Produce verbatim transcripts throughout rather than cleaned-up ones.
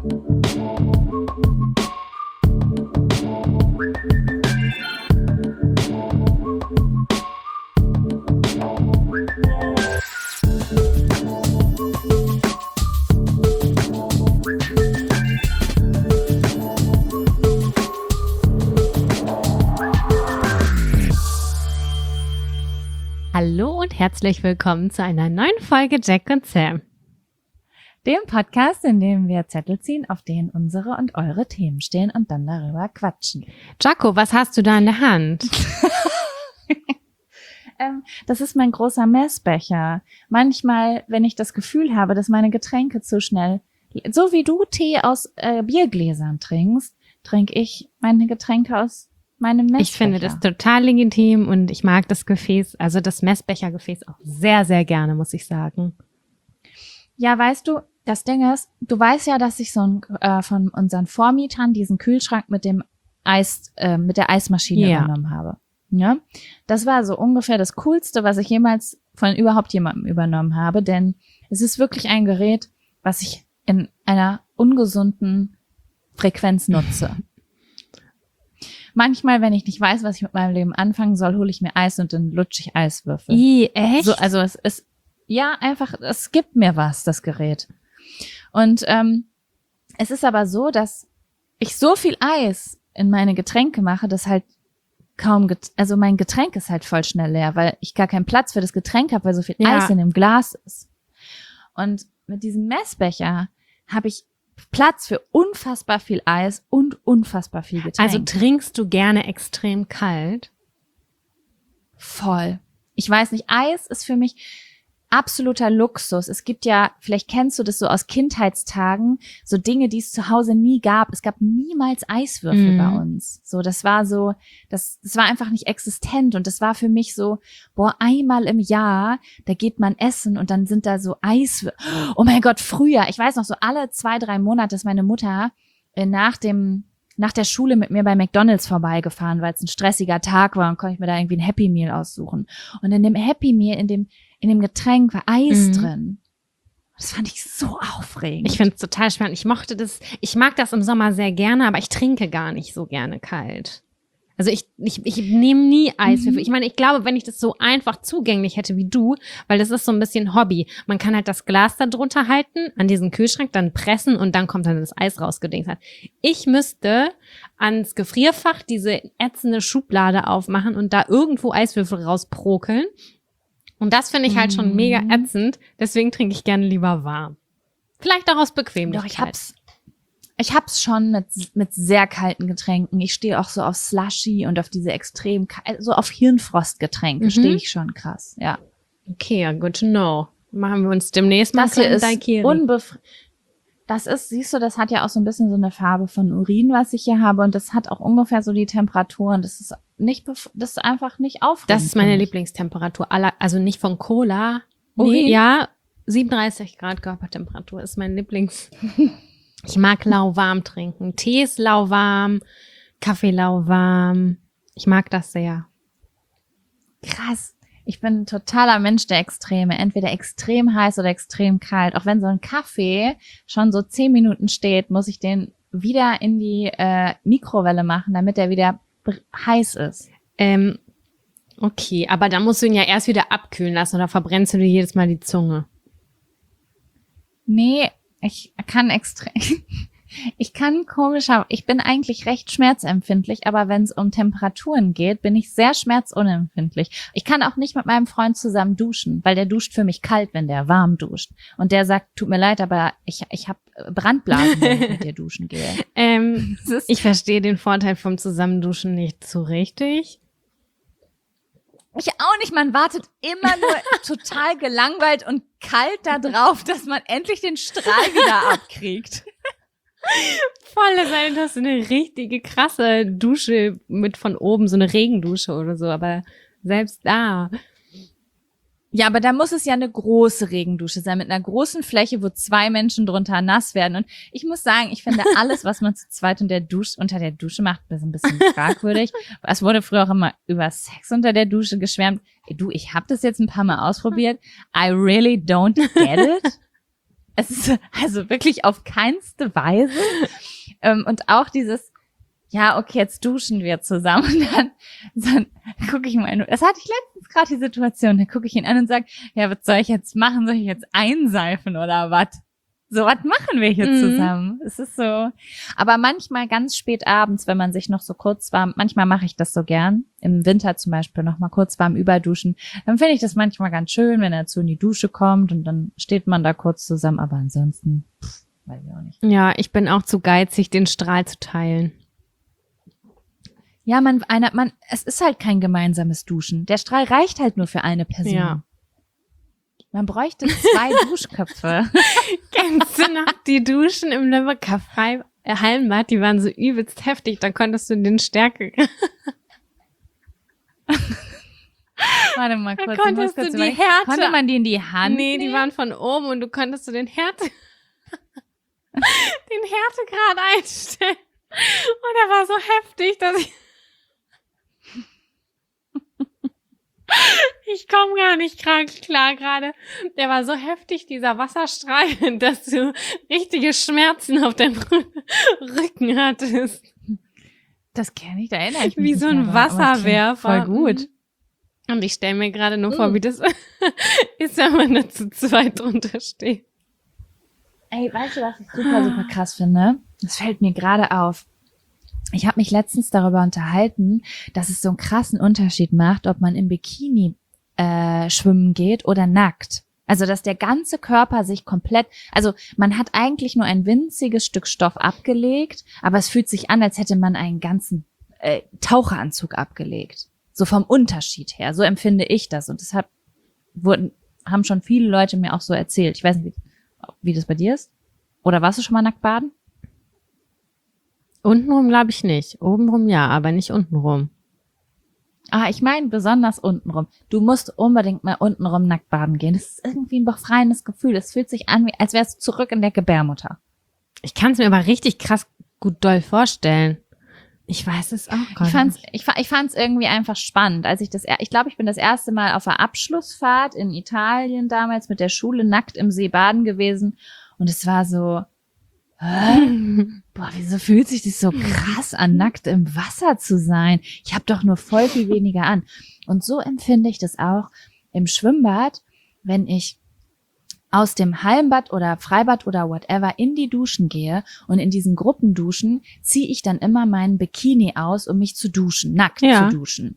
Hallo und herzlich willkommen zu einer neuen Folge Jack und Sam. Dem Podcast, in dem wir Zettel ziehen, auf denen unsere und eure Themen stehen und dann darüber quatschen. Jaco, was hast du da in der Hand? ähm, das ist mein großer Messbecher. Manchmal, wenn ich das Gefühl habe, dass meine Getränke zu schnell, so wie du Tee aus äh, Biergläsern trinkst, trinke ich meine Getränke aus meinem Messbecher. Ich finde das total legitim und ich mag das Gefäß, also das Messbechergefäß auch sehr, sehr gerne, muss ich sagen. Ja, weißt du, das Ding ist, du weißt ja, dass ich so ein, äh, von unseren Vormietern diesen Kühlschrank mit dem Eis, äh, mit der Eismaschine ja. übernommen habe. Ja, das war so ungefähr das Coolste, was ich jemals von überhaupt jemandem übernommen habe, denn es ist wirklich ein Gerät, was ich in einer ungesunden Frequenz nutze. Manchmal, wenn ich nicht weiß, was ich mit meinem Leben anfangen soll, hole ich mir Eis und dann lutsche ich Eiswürfel. I, echt? So, also es ist, ja, einfach, es gibt mir was, das Gerät. Und ähm, es ist aber so, dass ich so viel Eis in meine Getränke mache, dass halt kaum, get- also mein Getränk ist halt voll schnell leer, weil ich gar keinen Platz für das Getränk habe, weil so viel Ja. Eis in dem Glas ist. Und mit diesem Messbecher habe ich Platz für unfassbar viel Eis und unfassbar viel Getränk. Also trinkst du gerne extrem kalt? Voll. Ich weiß nicht, Eis ist für mich absoluter Luxus. Es gibt ja, vielleicht kennst du das so aus Kindheitstagen, so Dinge, die es zu Hause nie gab. Es gab niemals Eiswürfel Mhm. bei uns. So, das war so, das, das war einfach nicht existent und das war für mich so, boah, einmal im Jahr, da geht man essen und dann sind da so Eiswürfel. Oh mein Gott, früher, ich weiß noch so, alle zwei, drei Monate ist meine Mutter äh, nach dem nach der Schule mit mir bei McDonald's vorbeigefahren, weil es ein stressiger Tag war und konnte ich mir da irgendwie ein Happy Meal aussuchen. Und in dem Happy Meal, in dem in dem Getränk war Eis Mhm. drin. Das fand ich so aufregend. Ich finde es total spannend. Ich mochte das, ich mag das im Sommer sehr gerne, aber ich trinke gar nicht so gerne kalt. Also ich, ich, ich nehme nie Eiswürfel. Mhm. Ich meine, ich glaube, wenn ich das so einfach zugänglich hätte wie du, weil das ist so ein bisschen Hobby. Man kann halt das Glas da drunter halten, an diesen Kühlschrank, dann pressen und dann kommt dann das Eis rausgedingst. Ich müsste ans Gefrierfach diese ätzende Schublade aufmachen und da irgendwo Eiswürfel rausprokeln. Und das finde ich halt schon mega Mhm. ätzend. Deswegen trinke ich gerne lieber warm. Vielleicht auch aus Bequemlichkeit. Doch, ich hab's, ich hab's schon mit, mit sehr kalten Getränken. Ich stehe auch so auf Slushy und auf diese extrem, kal- so auf Hirnfrostgetränke Mhm. stehe ich schon krass, ja. Okay, ja, good to know. Machen wir uns demnächst mal Das hier einen ist Daiquiri. unbefr- Das ist, siehst du, das hat ja auch so ein bisschen so eine Farbe von Urin, was ich hier habe. Und das hat auch ungefähr so die Temperatur. Und das ist nicht, bef- das ist einfach nicht aufregend. Das ist meine für mich. Lieblingstemperatur. Aller, also nicht von Cola. Urin? Nee, ja, siebenunddreißig Grad Körpertemperatur ist mein Lieblings. Ich mag lauwarm trinken. Tee ist lauwarm, Kaffee lauwarm. Ich mag das sehr. Krass. Ich bin ein totaler Mensch der Extreme. Entweder extrem heiß oder extrem kalt. Auch wenn so ein Kaffee schon so zehn Minuten steht, muss ich den wieder in die äh, Mikrowelle machen, damit er wieder br- heiß ist. Ähm, okay, aber dann musst du ihn ja erst wieder abkühlen lassen oder verbrennst du dir jedes Mal die Zunge? Nee, ich kann extrem, ich kann komischer, ich bin eigentlich recht schmerzempfindlich, aber wenn es um Temperaturen geht, bin ich sehr schmerzunempfindlich. Ich kann auch nicht mit meinem Freund zusammen duschen, weil der duscht für mich kalt, wenn der warm duscht. Und der sagt, tut mir leid, aber ich, ich habe Brandblasen, wenn ich mit dir duschen gehe. Ähm, Das ist- ich verstehe den Vorteil vom Zusammenduschen nicht so richtig. Ich auch nicht, man wartet immer nur total gelangweilt und kalt da drauf, dass man endlich den Strahl wieder abkriegt. Voll, es sei denn, du hast eine richtige krasse Dusche mit von oben, so eine Regendusche oder so, aber selbst da. Ja, aber da muss es ja eine große Regendusche sein, mit einer großen Fläche, wo zwei Menschen drunter nass werden. Und ich muss sagen, ich finde alles, was man zu zweit unter der Dusche, unter der Dusche macht, ist ein bisschen fragwürdig. Es wurde früher auch immer über Sex unter der Dusche geschwärmt. Ey, du, ich habe das jetzt ein paar Mal ausprobiert. I really don't get it. Es ist also wirklich auf keinste Weise. ähm, und auch dieses, ja, okay, jetzt duschen wir zusammen. Und dann, dann gucke ich mal, das hatte ich letztens gerade die Situation, dann gucke ich ihn an und sage, ja, was soll ich jetzt machen? Soll ich jetzt einseifen oder was? So, was machen wir hier Mhm. zusammen? Es ist so. Aber manchmal ganz spät abends, wenn man sich noch so kurz warm, manchmal mache ich das so gern, im Winter zum Beispiel noch mal kurz warm überduschen, dann finde ich das manchmal ganz schön, wenn er zu in die Dusche kommt und dann steht man da kurz zusammen, aber ansonsten, pff, weiß ich auch nicht. Ja, ich bin auch zu geizig, den Strahl zu teilen. Ja, man, einer, man, es ist halt kein gemeinsames Duschen. Der Strahl reicht halt nur für eine Person. Ja. Man bräuchte zwei Duschköpfe. Kennst du noch die Duschen im Lübecker Frei äh, Hallenbad? Die waren so übelst heftig. Da konntest du den Stärke. Warte mal kurz. Da ich muss konntest kurz du die überlegen. Härte. Konnte man die in die Hand Nee, die nehmen? waren von oben und du konntest du den Härte den Härtegrad einstellen. Und er war so heftig, dass ich ich komme gar nicht klar, klar gerade. Der war so heftig, dieser Wasserstrahl, dass du richtige Schmerzen auf deinem Rücken hattest. Das kenne ich, da erinnere ich mich Wie nicht so ein mehr dran, aber das klingt Wasserwerfer. Voll gut. Und ich stelle mir gerade nur vor, Mm. wie das ist, wenn man da zu zweit drunter steht. Ey, weißt du, was ich super, super krass finde? Das fällt mir gerade auf. Ich habe mich letztens darüber unterhalten, dass es so einen krassen Unterschied macht, ob man im Bikini äh, schwimmen geht oder nackt. Also, dass der ganze Körper sich komplett, also man hat eigentlich nur ein winziges Stück Stoff abgelegt, aber es fühlt sich an, als hätte man einen ganzen äh, Taucheranzug abgelegt. So vom Unterschied her, so empfinde ich das. Und deshalb wurden, haben schon viele Leute mir auch so erzählt. Ich weiß nicht, wie, wie das bei dir ist. Oder warst du schon mal nackt baden? Untenrum glaube ich nicht. Obenrum ja, aber nicht untenrum. Ah, ich meine besonders untenrum. Du musst unbedingt mal untenrum nackt baden gehen. Das ist irgendwie ein befreiendes Gefühl. Es fühlt sich an, wie, als wärst du zurück in der Gebärmutter. Ich kann es mir aber richtig krass gut doll vorstellen. Ich weiß es auch gar Ich fand's, nicht. ich, fa- ich fand's irgendwie einfach spannend, als ich das, er- ich glaube, ich bin das erste Mal auf der Abschlussfahrt in Italien damals mit der Schule nackt im See baden gewesen und es war so, hä? Boah, wieso fühlt sich das so krass an, nackt im Wasser zu sein? Ich habe doch nur voll viel weniger an. Und so empfinde ich das auch im Schwimmbad, wenn ich aus dem Hallenbad oder Freibad oder whatever in die Duschen gehe und in diesen Gruppenduschen ziehe ich dann immer meinen Bikini aus, um mich zu duschen, nackt Ja. zu duschen.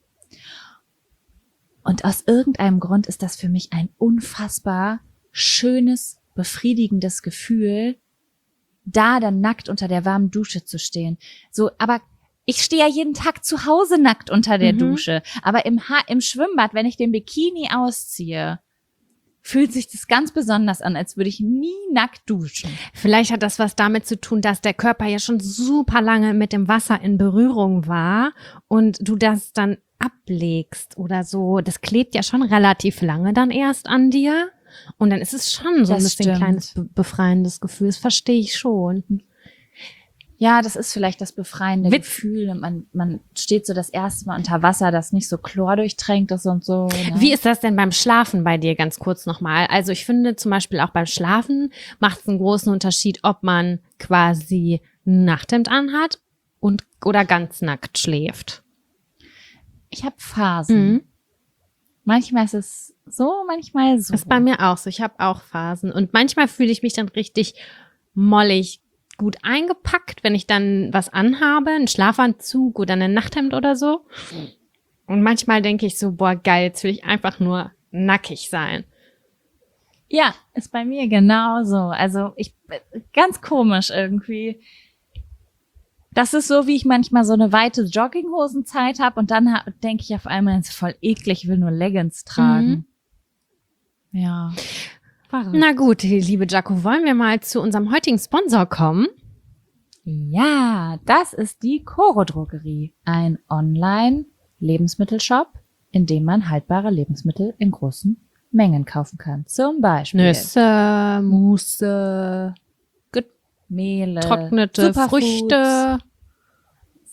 Und aus irgendeinem Grund ist das für mich ein unfassbar schönes, befriedigendes Gefühl, da dann nackt unter der warmen Dusche zu stehen. So, aber ich stehe ja jeden Tag zu Hause nackt unter der Mhm. Dusche. Aber im, ha- im Schwimmbad, wenn ich den Bikini ausziehe, fühlt sich das ganz besonders an, als würde ich nie nackt duschen. Vielleicht hat das was damit zu tun, dass der Körper ja schon super lange mit dem Wasser in Berührung war und du das dann ablegst oder so. Das klebt ja schon relativ lange dann erst an dir. Und dann ist es schon so ein Das bisschen stimmt. kleines be- befreiendes Gefühl. Das verstehe ich schon. Ja, das ist vielleicht das befreiende Witz- Gefühl. Man, man steht so das erste Mal unter Wasser, das nicht so chlordurchtränkt ist und so. Ne? Wie ist das denn beim Schlafen bei dir ganz kurz nochmal? Also ich finde zum Beispiel auch beim Schlafen macht es einen großen Unterschied, ob man quasi ein Nachthemd anhat und oder ganz nackt schläft. Ich habe Phasen. Mhm. Manchmal ist es so, manchmal so. Ist bei mir auch so. Ich habe auch Phasen. Und manchmal fühle ich mich dann richtig mollig gut eingepackt, wenn ich dann was anhabe, einen Schlafanzug oder ein Nachthemd oder so. Und manchmal denke ich so, boah, geil, jetzt will ich einfach nur nackig sein. Ja, ist bei mir genauso. Also ich ganz komisch irgendwie. Das ist so, wie ich manchmal so eine weite Jogginghosenzeit habe und dann ha- denke ich auf einmal, es ist voll eklig, ich will nur Leggings tragen. Ja. Na gut, liebe Jaco, wollen wir mal zu unserem heutigen Sponsor kommen? Ja, das ist die Coro Drogerie, ein Online-Lebensmittelshop, in dem man haltbare Lebensmittel in großen Mengen kaufen kann. Zum Beispiel Nüsse, Musse, Mehle, getrocknete Superfoods, Früchte.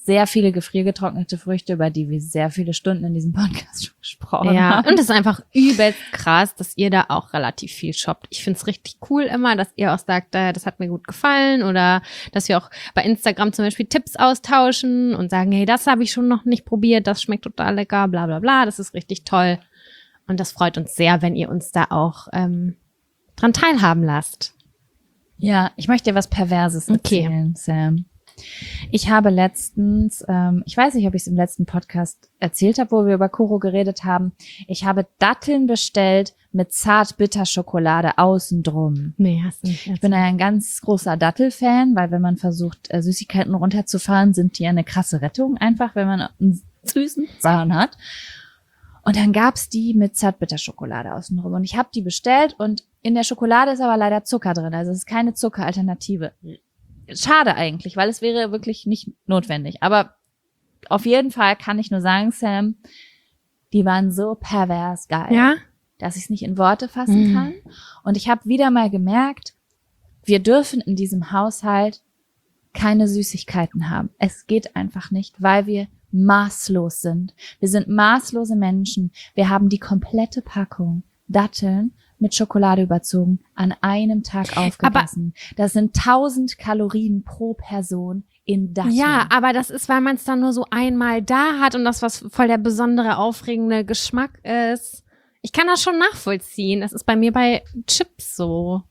sehr viele gefriergetrocknete Früchte, über die wir sehr viele Stunden in diesem Podcast schon gesprochen Ja, haben. und es ist einfach übelst krass, dass ihr da auch relativ viel shoppt. Ich find's richtig cool immer, dass ihr auch sagt, äh, das hat mir gut gefallen oder dass wir auch bei Instagram zum Beispiel Tipps austauschen und sagen, hey, das habe ich schon noch nicht probiert, das schmeckt total lecker, bla bla bla. Das ist richtig toll. Und das freut uns sehr, wenn ihr uns da auch ähm, dran teilhaben lasst. Ja, ich möchte dir was Perverses Okay. erzählen, Sam. Ich habe letztens, ähm, ich weiß nicht, ob ich es im letzten Podcast erzählt habe, wo wir über Koro geredet haben. Ich habe Datteln bestellt mit Zart-Bitter-Schokolade außen drum. Nee, hast du nicht. Ich bin ein ganz großer Dattel-Fan, weil wenn man versucht, äh, Süßigkeiten runterzufahren, sind die eine krasse Rettung einfach, wenn man einen süßen Zahn hat. Und dann gab's die mit Zart-Bitter-Schokolade außenrum. Und ich habe die bestellt und in der Schokolade ist aber leider Zucker drin. Also es ist keine Zuckeralternative. Schade eigentlich, weil es wäre wirklich nicht notwendig. Aber auf jeden Fall kann ich nur sagen, Sam, die waren so pervers geil, Ja? dass ich es nicht in Worte fassen Mhm. kann. Und ich habe wieder mal gemerkt, wir dürfen in diesem Haushalt keine Süßigkeiten haben. Es geht einfach nicht, weil wir maßlos sind. Wir sind maßlose Menschen. Wir haben die komplette Packung Datteln mit Schokolade überzogen, an einem Tag aufgegessen. Das sind tausend Kalorien pro Person in Datteln. Ja, aber das ist, weil man es dann nur so einmal da hat und das, was voll der besondere, aufregende Geschmack ist. Ich kann das schon nachvollziehen. Das ist bei mir bei Chips so.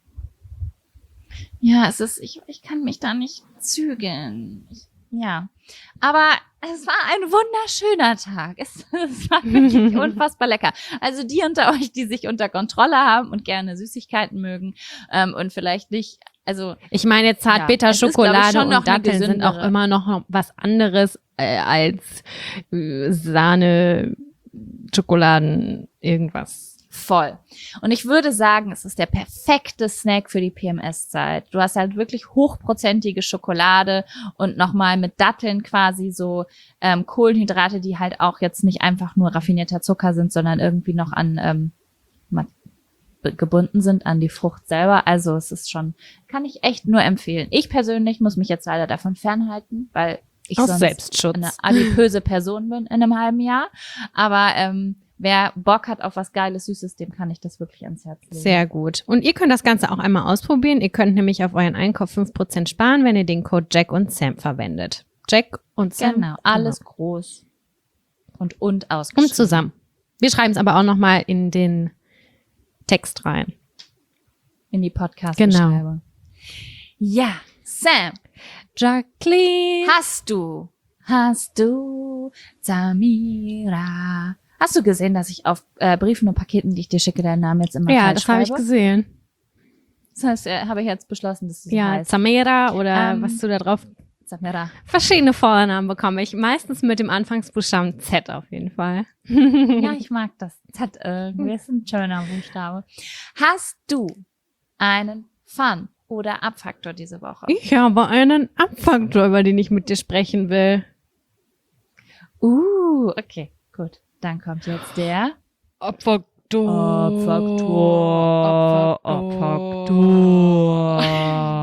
Ja, es ist, ich, ich kann mich da nicht zügeln. Ich, ja, aber es war ein wunderschöner Tag. Es, es war wirklich unfassbar lecker. Also die unter euch, die sich unter Kontrolle haben und gerne Süßigkeiten mögen ähm, und vielleicht nicht, also Ich meine, Ja, Zartbitterschokolade es ist, glaub ich, schon noch und eine Datteln sind auch gesündere. immer noch was anderes äh, als äh, Sahne, Schokoladen, irgendwas. voll. Und ich würde sagen, es ist der perfekte Snack für die P M S-Zeit. Du hast halt wirklich hochprozentige Schokolade und nochmal mit Datteln quasi so ähm, Kohlenhydrate, die halt auch jetzt nicht einfach nur raffinierter Zucker sind, sondern irgendwie noch an ähm, ma- be- gebunden sind an die Frucht selber. Also es ist schon, kann ich echt nur empfehlen. Ich persönlich muss mich jetzt leider davon fernhalten, weil ich Aus sonst Selbstschutz. eine adipöse Person bin in einem halben Jahr. Aber ähm, wer Bock hat auf was Geiles, Süßes, dem kann ich das wirklich ans Herz legen. Sehr gut. Und ihr könnt das Ganze auch einmal ausprobieren. Ihr könnt nämlich auf euren Einkauf fünf Prozent sparen, wenn ihr den Code Jack und Sam verwendet. Jack und Sam. Genau, alles groß und und Und ausgeschrieben. zusammen. Wir schreiben es aber auch nochmal in den Text rein. In die Podcast-Beschreibung. Ja, Sam, Jacqueline. hast du, hast du, Samira, hast du gesehen, dass ich auf äh, Briefen und Paketen, die ich dir schicke, deinen Namen jetzt immer Ja, falsch das habe ich schreibe? gesehen. Das heißt, äh, habe ich jetzt beschlossen, dass du so Ja, heißt. Zamera oder Ähm, was du da drauf. Samira. Verschiedene Vornamen bekomme ich. Meistens mit dem Anfangsbuchstaben Z auf jeden Fall. Ja, ich mag das. Das hat irgendwie ist ein schöner Buchstabe. Hast du einen Fun- oder Abfaktor diese Woche? Ich habe einen Abfaktor, über den ich mit dir sprechen will. Uh, okay, gut. Dann kommt jetzt der Abfaktor. Abfaktor. Abfaktor.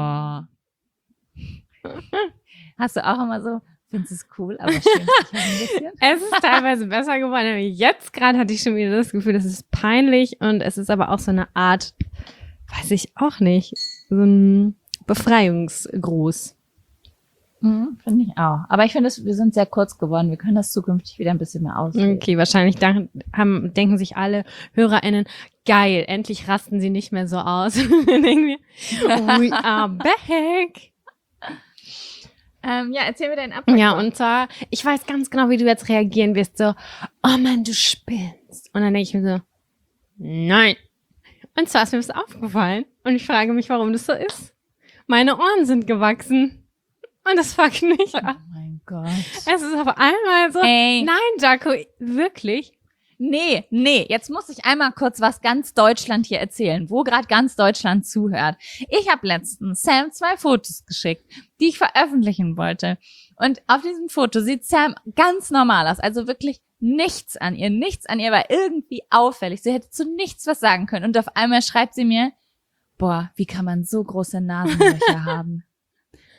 Hast du auch immer so, findest es cool, aber schämst dich auch ein bisschen? Es ist teilweise besser geworden. aber Jetzt gerade hatte ich schon wieder das Gefühl, das ist peinlich und es ist aber auch so eine Art, weiß ich auch nicht, so ein Befreiungsgruß. Mhm, finde ich auch. Aber ich finde, es- wir sind sehr kurz geworden. Wir können das zukünftig wieder ein bisschen mehr ausdehnen. Okay, wahrscheinlich dach- haben, denken sich alle HörerInnen, geil, endlich rasten sie nicht mehr so aus. Dann denken wir, we are back. Ähm, ja, erzähl mir deinen Abfaktor. Ja, und zwar, ich weiß ganz genau, wie du jetzt reagieren wirst. So, oh Mann, du spinnst. Und dann denke ich mir so, nein. Und zwar ist mir was aufgefallen. Und ich frage mich, warum das so ist. Meine Ohren sind gewachsen. Und das fuckt mich Oh ab. mein Gott. Es ist auf einmal so, Ey. nein, Jaco, wirklich? Nee, nee, jetzt muss ich einmal kurz was ganz Deutschland hier erzählen, wo gerade ganz Deutschland zuhört. Ich habe letztens Sam zwei Fotos geschickt, die ich veröffentlichen wollte. Und auf diesem Foto sieht Sam ganz normal aus, also wirklich nichts an ihr, nichts an ihr war irgendwie auffällig. Sie hätte zu nichts was sagen können. Und auf einmal schreibt sie mir, boah, wie kann man so große Nasenlöcher haben? Ich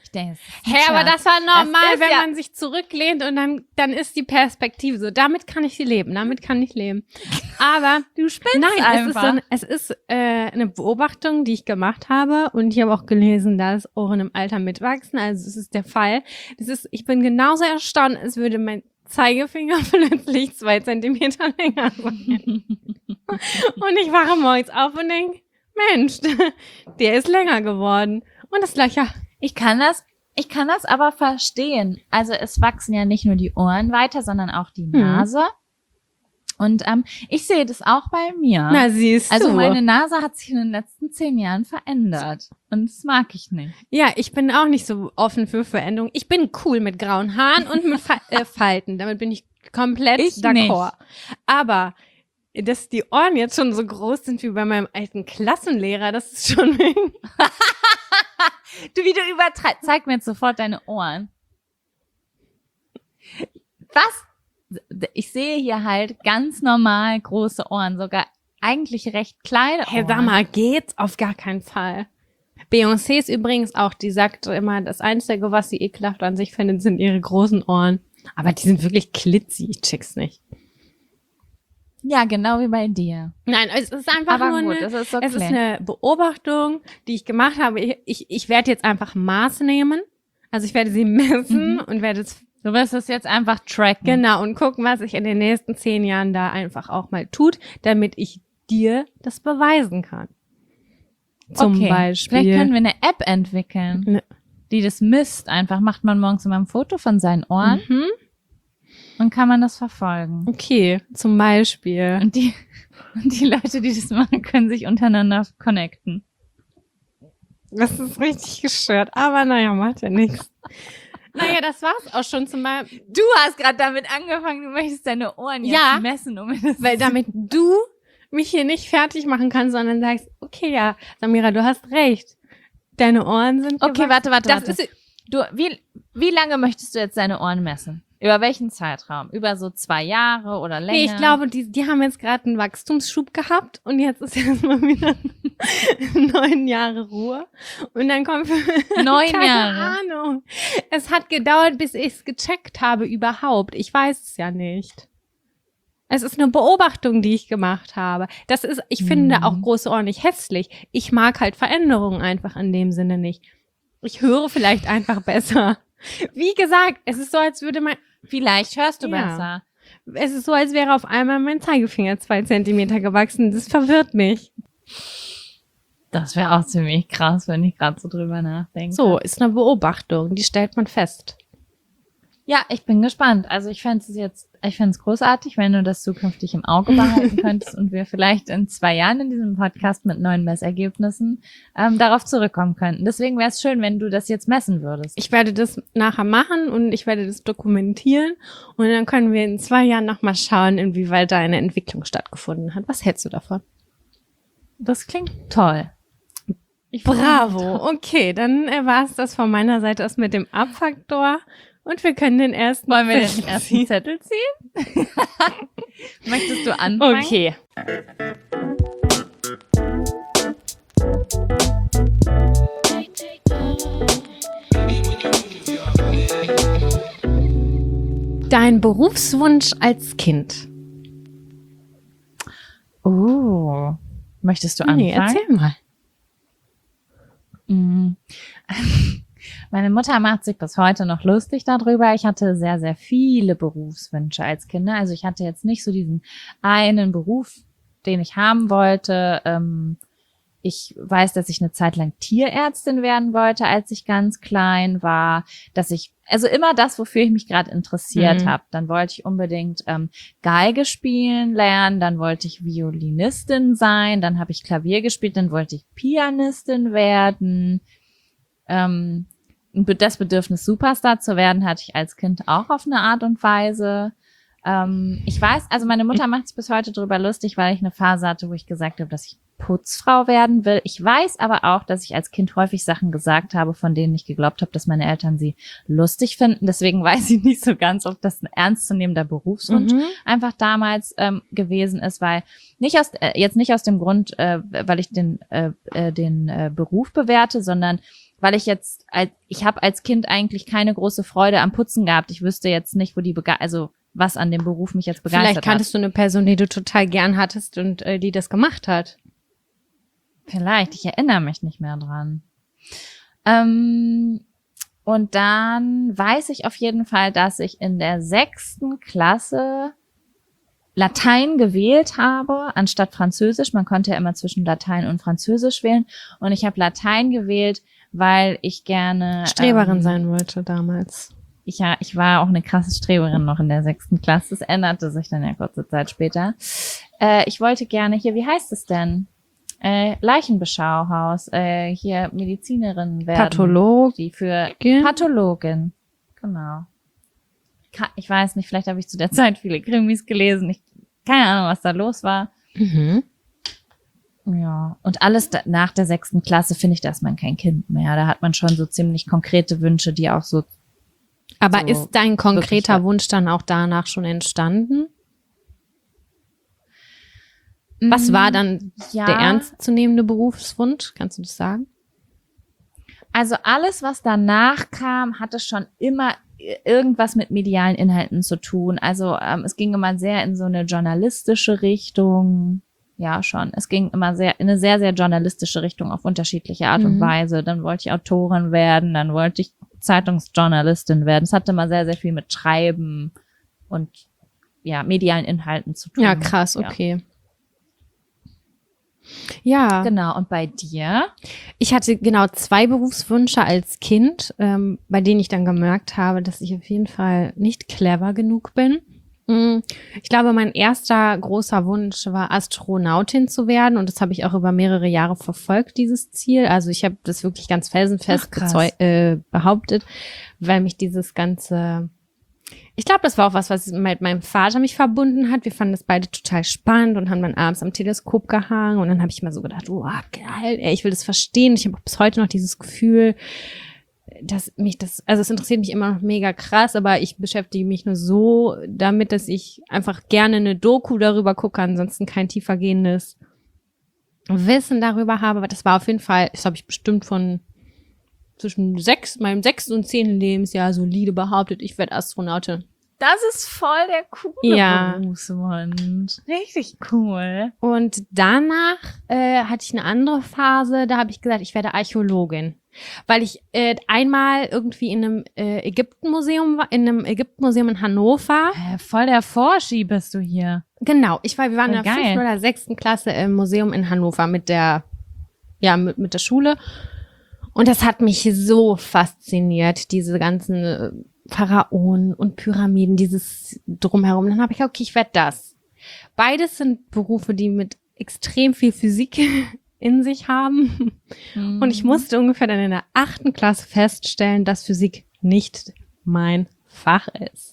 Das Hä, hey, aber das war normal, das wenn ja man sich zurücklehnt und dann, dann ist die Perspektive so. Damit kann ich leben, damit kann ich leben. Aber du spinnst nein, einfach. es ist, so, es ist äh, eine Beobachtung, die ich gemacht habe und ich habe auch gelesen, dass Ohren im Alter mitwachsen. Also es ist der Fall. Das ist, ich bin genauso erstaunt, als würde mein Zeigefinger plötzlich zwei Zentimeter länger sein. Und ich wache morgens auf und denke, Mensch, der ist länger geworden. Und das gleiche. Ich kann das, ich kann das aber verstehen. Also es wachsen ja nicht nur die Ohren weiter, sondern auch die Nase. Hm. Und ähm, ich sehe das auch bei mir. Na, siehst du. Also meine Nase hat sich in den letzten zehn Jahren verändert. Und das mag ich nicht. Ja, ich bin auch nicht so offen für Veränderungen. Ich bin cool mit grauen Haaren und mit Fa- äh, Falten. Damit bin ich komplett ich d'accord. Nicht. Aber dass die Ohren jetzt schon so groß sind wie bei meinem alten Klassenlehrer, das ist schon... Du, wie du übertreibst. Zeig mir jetzt sofort deine Ohren. Was? Ich sehe hier halt ganz normal große Ohren, sogar eigentlich recht kleine Ohren. Hey, sag mal, geht's? Auf gar keinen Fall. Beyoncé ist übrigens auch, die sagt immer, das Einzige, was sie ekelhaft an sich findet, sind ihre großen Ohren. Aber die sind wirklich klitzy, ich check's nicht. Ja, genau wie bei dir. Nein, es ist einfach Aber nur gut, eine, es ist, okay. es ist eine Beobachtung, die ich gemacht habe. Ich, ich, ich werde jetzt einfach Maß nehmen. Also ich werde sie messen Mhm. und werde es... Du wirst es jetzt einfach tracken. Genau, und gucken, was sich in den nächsten zehn Jahren da einfach auch mal tut, damit ich dir das beweisen kann. Zum okay. Beispiel. Vielleicht können wir eine App entwickeln, Ne. die das misst. Einfach macht man morgens immer ein Foto von seinen Ohren Mhm. und kann man das verfolgen. Okay, zum Beispiel. Und die, und die Leute, die das machen, können sich untereinander connecten. Das ist richtig gestört, aber naja, macht ja nichts. Naja, das war's auch schon zum Beispiel. Du hast gerade damit angefangen, du möchtest deine Ohren jetzt Ja, messen, um mir das weil damit du mich hier nicht fertig machen kannst, sondern sagst, okay, ja, Samira, du hast recht. Deine Ohren sind Okay, gewachsen. warte, warte, Das warte. ist, Du, wie, wie lange möchtest du jetzt deine Ohren messen? Über welchen Zeitraum? Über so zwei Jahre oder länger? nee, ich glaube, die, die haben jetzt gerade einen Wachstumsschub gehabt und jetzt ist erstmal wieder neun Jahre Ruhe. Und dann kommt Neun keine Jahre. Ahnung. Es hat gedauert, bis ich es gecheckt habe überhaupt. Ich weiß es ja nicht. Es ist eine Beobachtung, die ich gemacht habe. Das ist, ich finde Mhm. auch große Ohren nicht hässlich. Ich mag halt Veränderungen einfach in dem Sinne nicht. Ich höre vielleicht einfach besser. Wie gesagt, es ist so, als würde mein, Vielleicht hörst du Ja. besser. es ist so, als wäre auf einmal mein Zeigefinger zwei Zentimeter gewachsen. Das verwirrt mich. Das wäre auch ziemlich krass, wenn ich gerade so drüber nachdenke. So, ist eine Beobachtung, die stellt man fest. Ja, ich bin gespannt. Also ich fände es jetzt, ich fände es großartig, wenn du das zukünftig im Auge behalten könntest und wir vielleicht in zwei Jahren in diesem Podcast mit neuen Messergebnissen ähm, darauf zurückkommen könnten. Deswegen wäre es schön, wenn du das jetzt messen würdest. Ich werde das nachher machen und ich werde das dokumentieren und dann können wir in zwei Jahren nochmal schauen, inwieweit da eine Entwicklung stattgefunden hat. Was hältst du davon? Das klingt toll. Ich Bravo. Okay, dann äh, war es das von meiner Seite aus mit dem Abfaktor und wir können den ersten Wollen wir den Zettel ersten ziehen. Zettel ziehen? Möchtest du anfangen? Okay. Dein Berufswunsch als Kind. Oh. Möchtest du anfangen? Nee, erzähl mal. Mhm. Meine Mutter macht sich bis heute noch lustig darüber. Ich hatte sehr, sehr viele Berufswünsche als Kind. Also ich hatte jetzt nicht so diesen einen Beruf, den ich haben wollte. Ähm, ich weiß, dass ich eine Zeit lang Tierärztin werden wollte, als ich ganz klein war. Dass ich, also immer das, wofür ich mich gerade interessiert Mhm. habe. Dann wollte ich unbedingt ähm, Geige spielen lernen. Dann wollte ich Violinistin sein. Dann habe ich Klavier gespielt. Dann wollte ich Pianistin werden. Ähm, das Bedürfnis, Superstar zu werden, hatte ich als Kind auch auf eine Art und Weise. Ähm, ich weiß, also meine Mutter macht sich bis heute drüber lustig, weil ich eine Phase hatte, wo ich gesagt habe, dass ich Putzfrau werden will. Ich weiß aber auch, dass ich als Kind häufig Sachen gesagt habe, von denen ich geglaubt habe, dass meine Eltern sie lustig finden. Deswegen weiß ich nicht so ganz, ob das ein ernstzunehmender Berufswunsch Mhm. einfach damals ähm, gewesen ist, weil nicht aus äh, jetzt nicht aus dem Grund, äh, weil ich den äh, äh, den äh, Beruf bewerte, sondern weil ich jetzt, als ich habe als Kind eigentlich keine große Freude am Putzen gehabt. Ich wüsste jetzt nicht, wo die, bege- also was an dem Beruf mich jetzt begeistert hat. Vielleicht kanntest hat. du eine Person, die du total gern hattest und äh, die das gemacht hat. Vielleicht, ich erinnere mich nicht mehr dran. Ähm, und dann weiß ich auf jeden Fall, dass ich in der sechsten Klasse Latein gewählt habe, anstatt Französisch. Man konnte ja immer zwischen Latein und Französisch wählen. Und ich habe Latein gewählt, weil ich gerne Streberin ähm, sein wollte damals. Ich, ja, ich war auch eine krasse Streberin noch in der sechsten Klasse. Das änderte sich dann ja kurze Zeit später. Äh, ich wollte gerne hier, wie heißt es denn? Äh, Leichenbeschauhaus, äh, hier Medizinerin werden. Pathologin. Die für Pathologin. Genau. Ich weiß nicht, vielleicht habe ich zu der Zeit viele Krimis gelesen. Ich, keine Ahnung, was da los war. Mhm. Ja, und alles da, nach der sechsten Klasse finde ich, da ist man kein Kind mehr. Da hat man schon so ziemlich konkrete Wünsche, die auch so. Aber so ist dein konkreter wirklich, Wunsch dann auch danach schon entstanden? Was war dann ja, der ernstzunehmende Berufswunsch? Kannst du das sagen? Also alles, was danach kam, hatte schon immer irgendwas mit medialen Inhalten zu tun. Also ähm, es ging immer sehr in so eine journalistische Richtung. Ja, schon. Es ging immer sehr in eine sehr, sehr journalistische Richtung auf unterschiedliche Art Mhm. und Weise. Dann wollte ich Autorin werden, dann wollte ich Zeitungsjournalistin werden. Es hatte immer sehr, sehr viel mit Schreiben und ja, medialen Inhalten zu tun. Ja, krass, Ja. okay. Ja, Genau. Und bei dir? ich hatte genau zwei Berufswünsche als Kind, ähm, bei denen ich dann gemerkt habe, dass ich auf jeden Fall nicht clever genug bin. Mm, Ich glaube, mein erster großer Wunsch war, Astronautin zu werden, und das habe ich auch über mehrere Jahre verfolgt, dieses Ziel. Also ich habe das wirklich ganz felsenfest Ach, krass. bezeu- äh, behauptet, weil mich dieses ganze Ich glaube, das war auch was, was mit meinem Vater mich verbunden hat. Wir fanden das beide total spannend und haben dann abends am Teleskop gehangen. Und dann habe ich mal so gedacht, oh, geil, ey, ich will das verstehen. Ich habe bis heute noch dieses Gefühl, dass mich das, also es interessiert mich immer noch mega krass, aber ich beschäftige mich nur so damit, dass ich einfach gerne eine Doku darüber gucke, ansonsten kein tiefergehendes Wissen darüber habe. Aber das war auf jeden Fall, das habe ich bestimmt von zwischen sechs, meinem sechsten und zehnten Lebensjahr solide behauptet, ich werde Astronautin. Das ist voll der coole Ja. Berufswunsch. Richtig cool. Und danach äh, hatte ich eine andere Phase, da habe ich gesagt, ich werde Archäologin. Weil ich äh, einmal irgendwie in einem äh, Ägyptenmuseum war, in einem Ägyptenmuseum in Hannover. Äh, voll der Forschi bist du hier. Genau, ich war, wir waren in Voll der geil. fünften oder sechsten Klasse im Museum in Hannover mit der, ja, mit, mit der Schule. Und das hat mich so fasziniert, diese ganzen äh, Pharaonen und Pyramiden, dieses Drumherum. Dann habe ich, okay, ich werde das. Beides sind Berufe, die mit extrem viel Physik in sich haben. Mhm. Und ich musste ungefähr dann in der achten Klasse feststellen, dass Physik nicht mein Fach ist.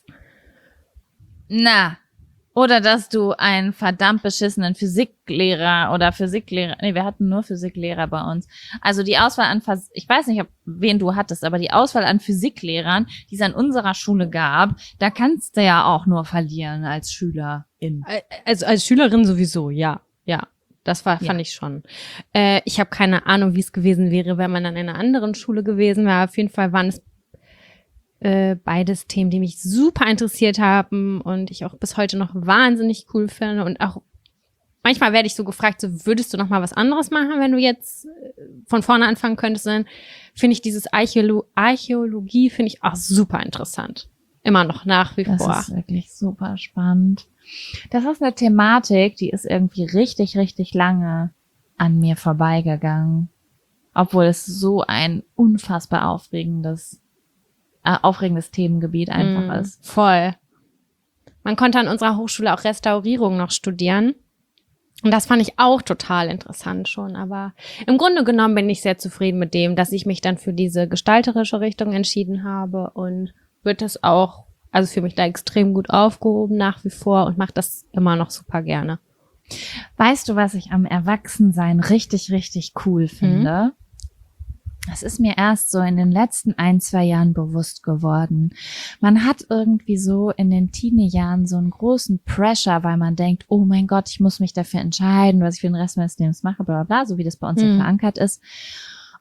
Na. Oder dass du einen verdammt beschissenen Physiklehrer oder Physiklehrer, nee, wir hatten nur Physiklehrer bei uns. Also die Auswahl an, Phys- ich weiß nicht, ob, wen du hattest, aber die Auswahl an Physiklehrern, die es an unserer Schule gab, da kannst du ja auch nur verlieren als Schülerin. Also als Schülerin sowieso, ja, ja. Das war, Ja. fand ich schon. Äh, ich habe keine Ahnung, wie es gewesen wäre, wenn man an einer anderen Schule gewesen wäre. Auf jeden Fall waren es äh, beides Themen, die mich super interessiert haben und ich auch bis heute noch wahnsinnig cool finde. Und auch manchmal werde ich so gefragt, so würdest du noch mal was anderes machen, wenn du jetzt äh, von vorne anfangen könntest? Dann finde ich dieses Archäolo- Archäologie finde ich auch super interessant. Immer noch nach wie Das vor. ist wirklich super spannend. Das ist eine Thematik, die ist irgendwie richtig, richtig lange an mir vorbeigegangen. Obwohl es so ein unfassbar aufregendes, äh, aufregendes Themengebiet einfach Mm, ist. Voll. Man konnte an unserer Hochschule auch Restaurierung noch studieren. Und das fand ich auch total interessant schon. Aber im Grunde genommen bin ich sehr zufrieden mit dem, dass ich mich dann für diese gestalterische Richtung entschieden habe und wird das auch, also fühle mich da extrem gut aufgehoben nach wie vor und mache das immer noch super gerne. Weißt du, was ich am Erwachsensein richtig, richtig cool finde? Das ist mir erst so in den letzten ein, zwei Jahren bewusst geworden. Man hat irgendwie so in den Teenie-Jahren so einen großen Pressure, weil man denkt, oh mein Gott, ich muss mich dafür entscheiden, was ich für den Rest meines Lebens mache, bla bla bla, so wie das bei uns ja Mhm. verankert ist.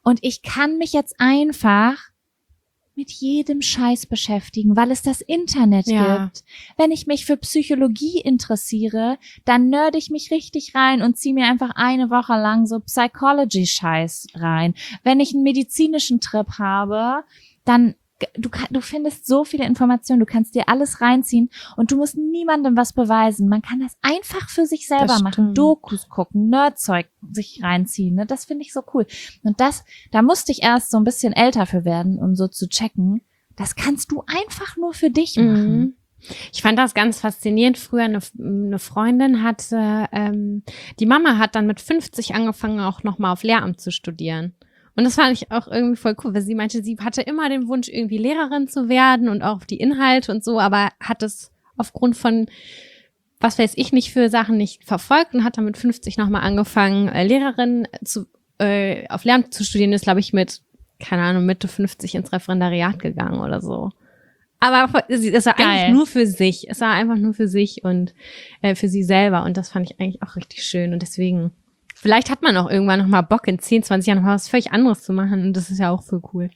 Und ich kann mich jetzt einfach mit jedem Scheiß beschäftigen, weil es das Internet Ja. gibt. Wenn ich mich für Psychologie interessiere, dann nerd ich mich richtig rein und ziehe mir einfach eine Woche lang so Psychology-Scheiß rein. Wenn ich einen medizinischen Trip habe, dann Du, kann, du findest so viele Informationen, du kannst dir alles reinziehen und du musst niemandem was beweisen. Man kann das einfach für sich selber Das machen. stimmt. Dokus gucken, Nerdzeug sich reinziehen. Ne? Das finde ich so cool. Und das, da musste ich erst so ein bisschen älter für werden, um so zu checken. Das kannst du einfach nur für dich machen. Mhm. Ich fand das ganz faszinierend. Früher eine, eine Freundin hatte, ähm, die Mama hat dann mit fünfzig angefangen, auch nochmal auf Lehramt zu studieren. Und das fand ich auch irgendwie voll cool, weil sie meinte, sie hatte immer den Wunsch, irgendwie Lehrerin zu werden und auch die Inhalte und so, aber hat es aufgrund von, was weiß ich nicht für Sachen nicht verfolgt und hat dann mit fünfzig nochmal angefangen, äh, Lehrerin zu, äh, auf Lehramt zu studieren, ist, glaube ich, mit, keine Ahnung, Mitte fünfzig ins Referendariat gegangen oder so. Aber es war Geil. eigentlich nur für sich. Es war einfach nur für sich und äh, für sie selber. Und das fand ich eigentlich auch richtig schön. Und deswegen, vielleicht hat man auch irgendwann noch mal Bock, in zehn, zwanzig Jahren noch mal was völlig anderes zu machen. Und das ist ja auch voll cool.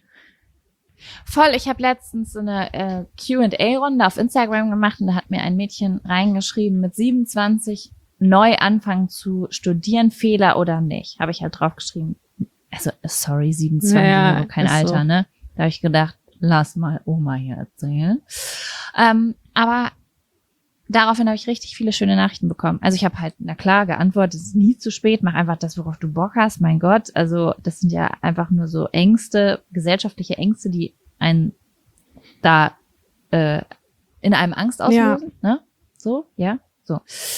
Voll, ich habe letztens so eine äh, Q and A-Runde auf Instagram gemacht und da hat mir ein Mädchen reingeschrieben, mit siebenundzwanzig neu anfangen zu studieren, Fehler oder nicht. Habe ich halt draufgeschrieben. Also, sorry, siebenundzwanzig, Ja, also kein ist Alter, so. ne? Da habe ich gedacht, lass mal Oma hier erzählen. Ähm, aber daraufhin habe ich richtig viele schöne Nachrichten bekommen. Also ich habe halt, na klar, geantwortet, es ist nie zu spät, mach einfach das, worauf du Bock hast, mein Gott. Also das sind ja einfach nur so Ängste, gesellschaftliche Ängste, die einen da äh, in einem Angst auslösen, ne? So, ja, so.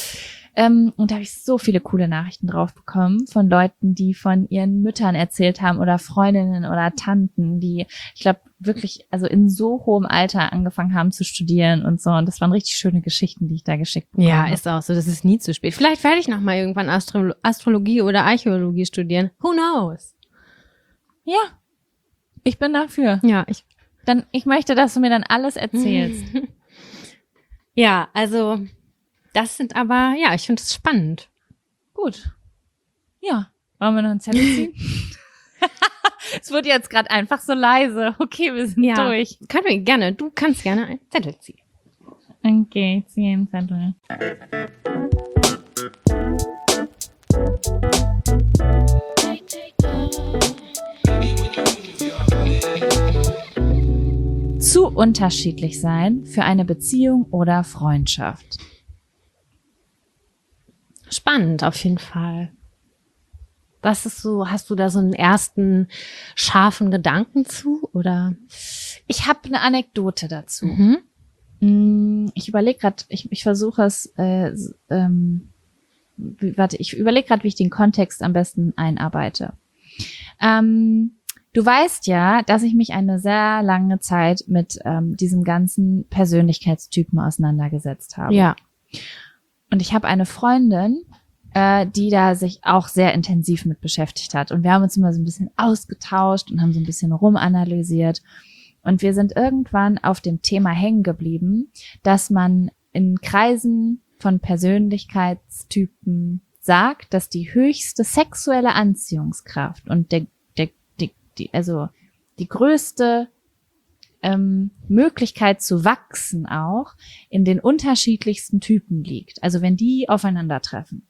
Ähm, und da habe ich so viele coole Nachrichten drauf bekommen von Leuten, die von ihren Müttern erzählt haben oder Freundinnen oder Tanten, die, ich glaube, wirklich, also in so hohem Alter angefangen haben zu studieren und so. Und das waren richtig schöne Geschichten, die ich da geschickt bekommen Ja, habe. ist auch so. Das ist nie zu spät. Vielleicht werde ich noch mal irgendwann Astro- Astrologie oder Archäologie studieren. Who knows? Ja, ich bin dafür. Ja, ich Dann, ich möchte, dass du mir dann alles erzählst. Ja, also das sind aber, ja, ich finde es spannend. Gut. Ja. Wollen wir noch einen Zettel ziehen? Es wird jetzt gerade einfach so leise. Okay, wir sind Ja. durch. Können wir gerne, du kannst gerne einen Zettel ziehen. Okay, ich ziehe einen Zettel. Zu unterschiedlich sein für eine Beziehung oder Freundschaft. Spannend auf jeden Fall. Was ist so, hast du da so einen ersten scharfen Gedanken zu oder? Ich habe eine Anekdote dazu. Mhm. Mm, Ich überlege gerade, ich, ich versuche es, äh, s- ähm, wie, warte, ich überlege gerade, wie ich den Kontext am besten einarbeite. Ähm, du weißt ja, dass ich mich eine sehr lange Zeit mit ähm, diesem ganzen Persönlichkeitstypen auseinandergesetzt habe. Ja. Und ich habe eine Freundin, äh, die da sich auch sehr intensiv mit beschäftigt hat. Und wir haben uns immer so ein bisschen ausgetauscht und haben so ein bisschen rumanalysiert. Und wir sind irgendwann auf dem Thema hängen geblieben, dass man in Kreisen von Persönlichkeitstypen sagt, dass die höchste sexuelle Anziehungskraft und der, der, die, die, also die größte ähm, Möglichkeit zu wachsen auch in den unterschiedlichsten Typen liegt. Also wenn die aufeinandertreffen.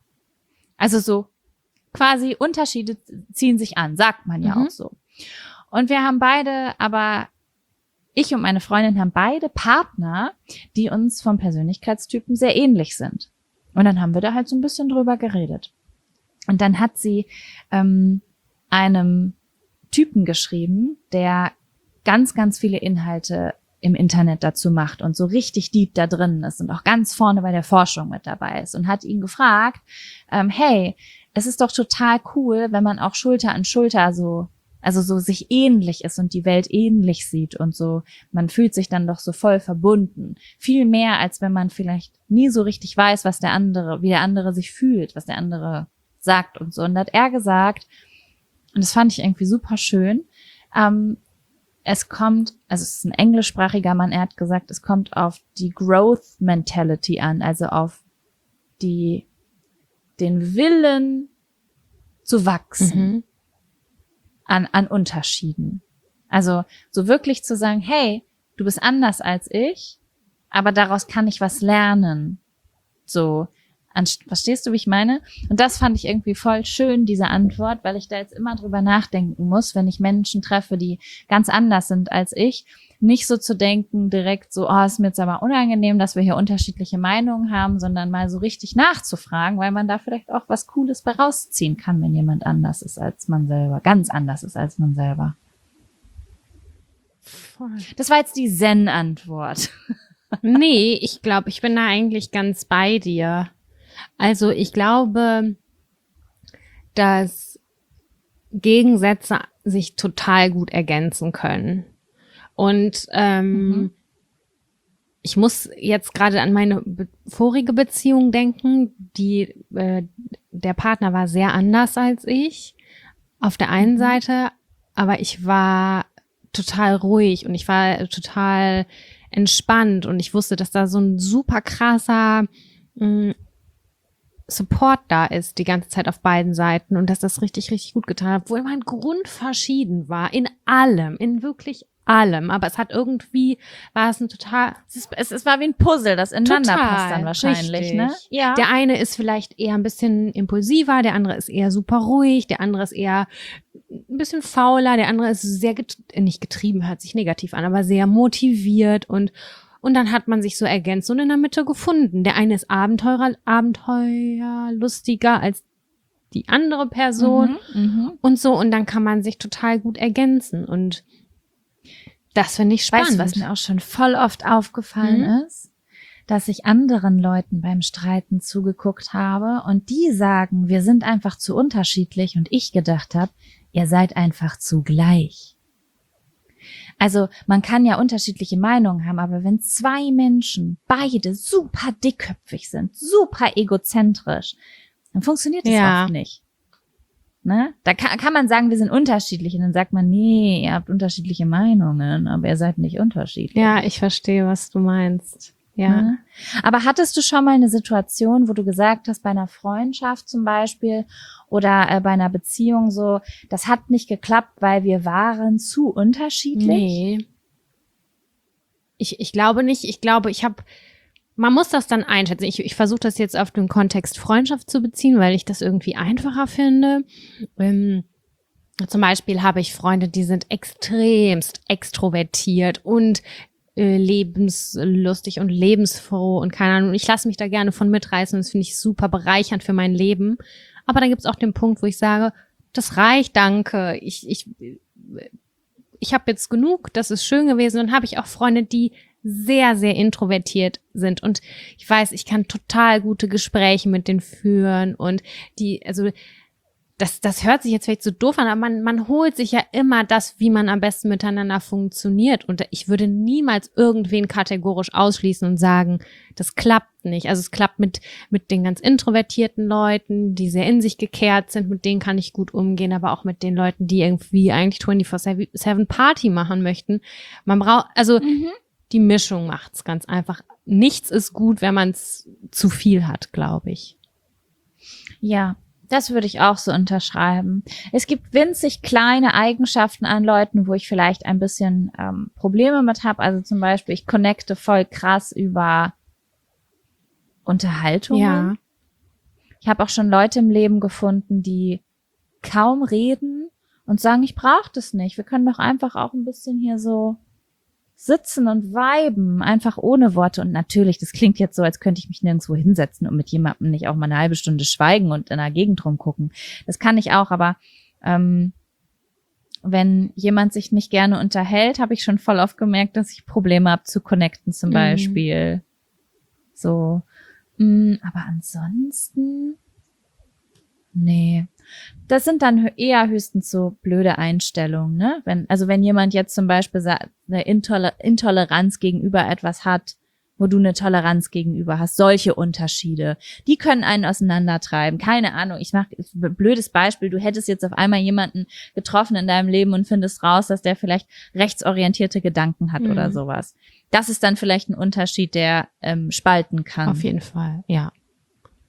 Also so quasi Unterschiede ziehen sich an, sagt man ja Mhm. auch so. Und wir haben beide, aber ich und meine Freundin haben beide Partner, die uns vom Persönlichkeitstypen sehr ähnlich sind. Und dann haben wir da halt so ein bisschen drüber geredet. Und dann hat sie ähm, einem Typen geschrieben, der ganz, ganz viele Inhalte im Internet dazu macht und so richtig deep da drin ist und auch ganz vorne bei der Forschung mit dabei ist und hat ihn gefragt, ähm, hey, es ist doch total cool, wenn man auch Schulter an Schulter so, also so sich ähnlich ist und die Welt ähnlich sieht und so, man fühlt sich dann doch so voll verbunden. Viel mehr, als wenn man vielleicht nie so richtig weiß, was der andere, wie der andere sich fühlt, was der andere sagt und so. Und da hat er gesagt, und das fand ich irgendwie super schön, ähm, es kommt, also es ist ein englischsprachiger Mann, er hat gesagt, es kommt auf die Growth Mentality an, also auf die, den Willen zu wachsen. Mhm. an, an Unterschieden. Also so wirklich zu sagen, hey, du bist anders als ich, aber daraus kann ich was lernen. So, an, verstehst du, wie ich meine? Und das fand ich irgendwie voll schön, diese Antwort, weil ich da jetzt immer drüber nachdenken muss, wenn ich Menschen treffe, die ganz anders sind als ich, nicht so zu denken direkt so, oh, ist mir jetzt aber unangenehm, dass wir hier unterschiedliche Meinungen haben, sondern mal so richtig nachzufragen, weil man da vielleicht auch was Cooles bei rausziehen kann, wenn jemand anders ist als man selber, ganz anders ist als man selber. Voll. Das war jetzt die Zen-Antwort. Nee, ich glaube, ich bin da eigentlich ganz bei dir. Also ich glaube, dass Gegensätze sich total gut ergänzen können. Und ähm, mhm. ich muss jetzt gerade an meine be- vorige Beziehung denken. Die äh, der Partner war sehr anders als ich auf der einen mhm. Seite, aber ich war total ruhig und ich war total entspannt und ich wusste, dass da so ein super krasser mh, Support da ist die ganze Zeit auf beiden Seiten und dass das richtig, richtig gut getan hat, obwohl mein Grund verschieden war, in allem, in wirklich allem, aber es hat irgendwie, war es ein total... Es, ist, es, es war wie ein Puzzle, das ineinander total, passt dann wahrscheinlich, richtig. ne? Ja. Der eine ist vielleicht eher ein bisschen impulsiver, der andere ist eher super ruhig, der andere ist eher ein bisschen fauler, der andere ist sehr, get- nicht getrieben, hört sich negativ an, aber sehr motiviert und Und dann hat man sich so ergänzt und in der Mitte gefunden. Der eine ist Abenteurer, abenteuerlustiger als die andere Person Mhm, mh. und so. Und dann kann man sich total gut ergänzen. Und das finde ich spannend. Weißt du, was mir auch schon voll oft aufgefallen Mhm. ist? Dass ich anderen Leuten beim Streiten zugeguckt habe und die sagen, wir sind einfach zu unterschiedlich und ich gedacht habe, ihr seid einfach zu gleich. Also man kann ja unterschiedliche Meinungen haben, aber wenn zwei Menschen beide super dickköpfig sind, super egozentrisch, dann funktioniert das Ja. oft nicht. Ne? Da kann, kann man sagen, wir sind unterschiedlich und dann sagt man, nee, ihr habt unterschiedliche Meinungen, aber ihr seid nicht unterschiedlich. Ja, ich verstehe, was du meinst. Ja. Ne? Aber hattest du schon mal eine Situation, wo du gesagt hast, bei einer Freundschaft zum Beispiel oder äh, bei einer Beziehung so, das hat nicht geklappt, weil wir waren zu unterschiedlich? Nee. Ich, ich glaube nicht. Ich glaube, ich habe, man muss das dann einschätzen. Ich, ich versuche das jetzt auf den Kontext Freundschaft zu beziehen, weil ich das irgendwie einfacher finde. Ähm, zum Beispiel habe ich Freunde, die sind extremst extrovertiert und äh, lebenslustig und lebensfroh und keine Ahnung. Ich lasse mich da gerne von mitreißen und das finde ich super bereichernd für mein Leben. Aber dann gibt es auch den Punkt, wo ich sage, das reicht, danke. Ich, ich, ich habe jetzt genug, das ist schön gewesen. Und habe ich auch Freunde, die sehr, sehr introvertiert sind. Und ich weiß, ich kann total gute Gespräche mit denen führen. Und die, also das, das hört sich jetzt vielleicht so doof an, aber man, man holt sich ja immer das, wie man am besten miteinander funktioniert. Und ich würde niemals irgendwen kategorisch ausschließen und sagen, das klappt nicht. Also es klappt mit, mit den ganz introvertierten Leuten, die sehr in sich gekehrt sind, mit denen kann ich gut umgehen, aber auch mit den Leuten, die irgendwie eigentlich vierundzwanzig sieben Party machen möchten. Man braucht, also Mhm. die Mischung macht's ganz einfach. Nichts ist gut, wenn man es zu viel hat, glaube ich. Ja, das würde ich auch so unterschreiben. Es gibt winzig kleine Eigenschaften an Leuten, wo ich vielleicht ein bisschen ähm, Probleme mit habe. Also zum Beispiel, ich connecte voll krass über Unterhaltung. Ja. Ich habe auch schon Leute im Leben gefunden, die kaum reden und sagen, ich brauche das nicht. Wir können doch einfach auch ein bisschen hier so sitzen und viben, einfach ohne Worte. Und natürlich, das klingt jetzt so, als könnte ich mich nirgendwo hinsetzen und mit jemandem nicht auch mal eine halbe Stunde schweigen und in der Gegend rumgucken. Das kann ich auch, aber ähm, wenn jemand sich nicht gerne unterhält, habe ich schon voll oft gemerkt, dass ich Probleme habe zu connecten zum Mhm. Beispiel. So, mh, aber ansonsten, nee. Das sind dann hö- eher höchstens so blöde Einstellungen, ne? Wenn, also wenn jemand jetzt zum Beispiel sa- eine Intoler- Intoleranz gegenüber etwas hat, wo du eine Toleranz gegenüber hast, solche Unterschiede, die können einen auseinandertreiben. Keine Ahnung, ich mach ein blödes Beispiel, du hättest jetzt auf einmal jemanden getroffen in deinem Leben und findest raus, dass der vielleicht rechtsorientierte Gedanken hat Mhm. oder sowas. Das ist dann vielleicht ein Unterschied, der ähm, spalten kann. Auf jeden Fall, ja.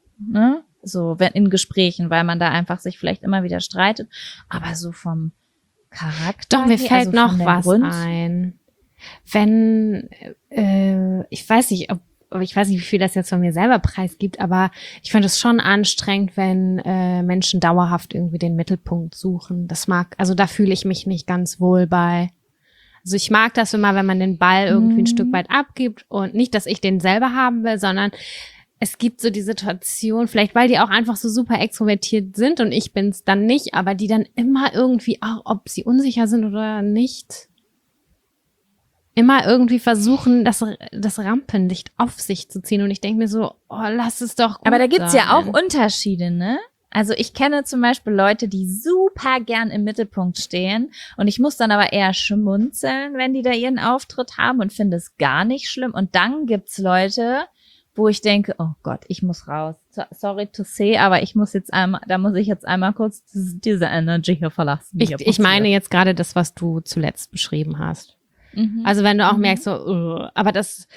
Ne? So, wenn in Gesprächen, weil man da einfach sich vielleicht immer wieder streitet. Aber so vom, Charakter. Doch, mir her, fällt also noch von der was Grund- ein. Wenn, äh, ich weiß nicht, ob, ob ich weiß nicht, wie viel das jetzt von mir selber preisgibt, aber ich finde es schon anstrengend, wenn äh, Menschen dauerhaft irgendwie den Mittelpunkt suchen. Das mag, also da fühle ich mich nicht ganz wohl bei. Also ich mag das immer, wenn man den Ball irgendwie ein Mhm. Stück weit abgibt und nicht, dass ich den selber haben will, sondern es gibt so die Situation, vielleicht weil die auch einfach so super extrovertiert sind und ich bin's dann nicht, aber die dann immer irgendwie, auch ob sie unsicher sind oder nicht, immer irgendwie versuchen, das, das Rampenlicht auf sich zu ziehen. Und ich denke mir so, oh, lass es doch gut Aber da gibt's sein. ja auch Unterschiede, ne? Also ich kenne zum Beispiel Leute, die super gern im Mittelpunkt stehen und ich muss dann aber eher schmunzeln, wenn die da ihren Auftritt haben und finde es gar nicht schlimm. Und dann gibt's Leute, wo ich denke, oh Gott, ich muss raus. So- Sorry to say, aber ich muss jetzt einmal, da muss ich jetzt einmal kurz diese diese Energy hier verlassen. die Ich, hier ich meine passiert. jetzt gerade das, was du zuletzt beschrieben hast. Mhm. Also wenn du auch Mhm. merkst, so, uh, aber das,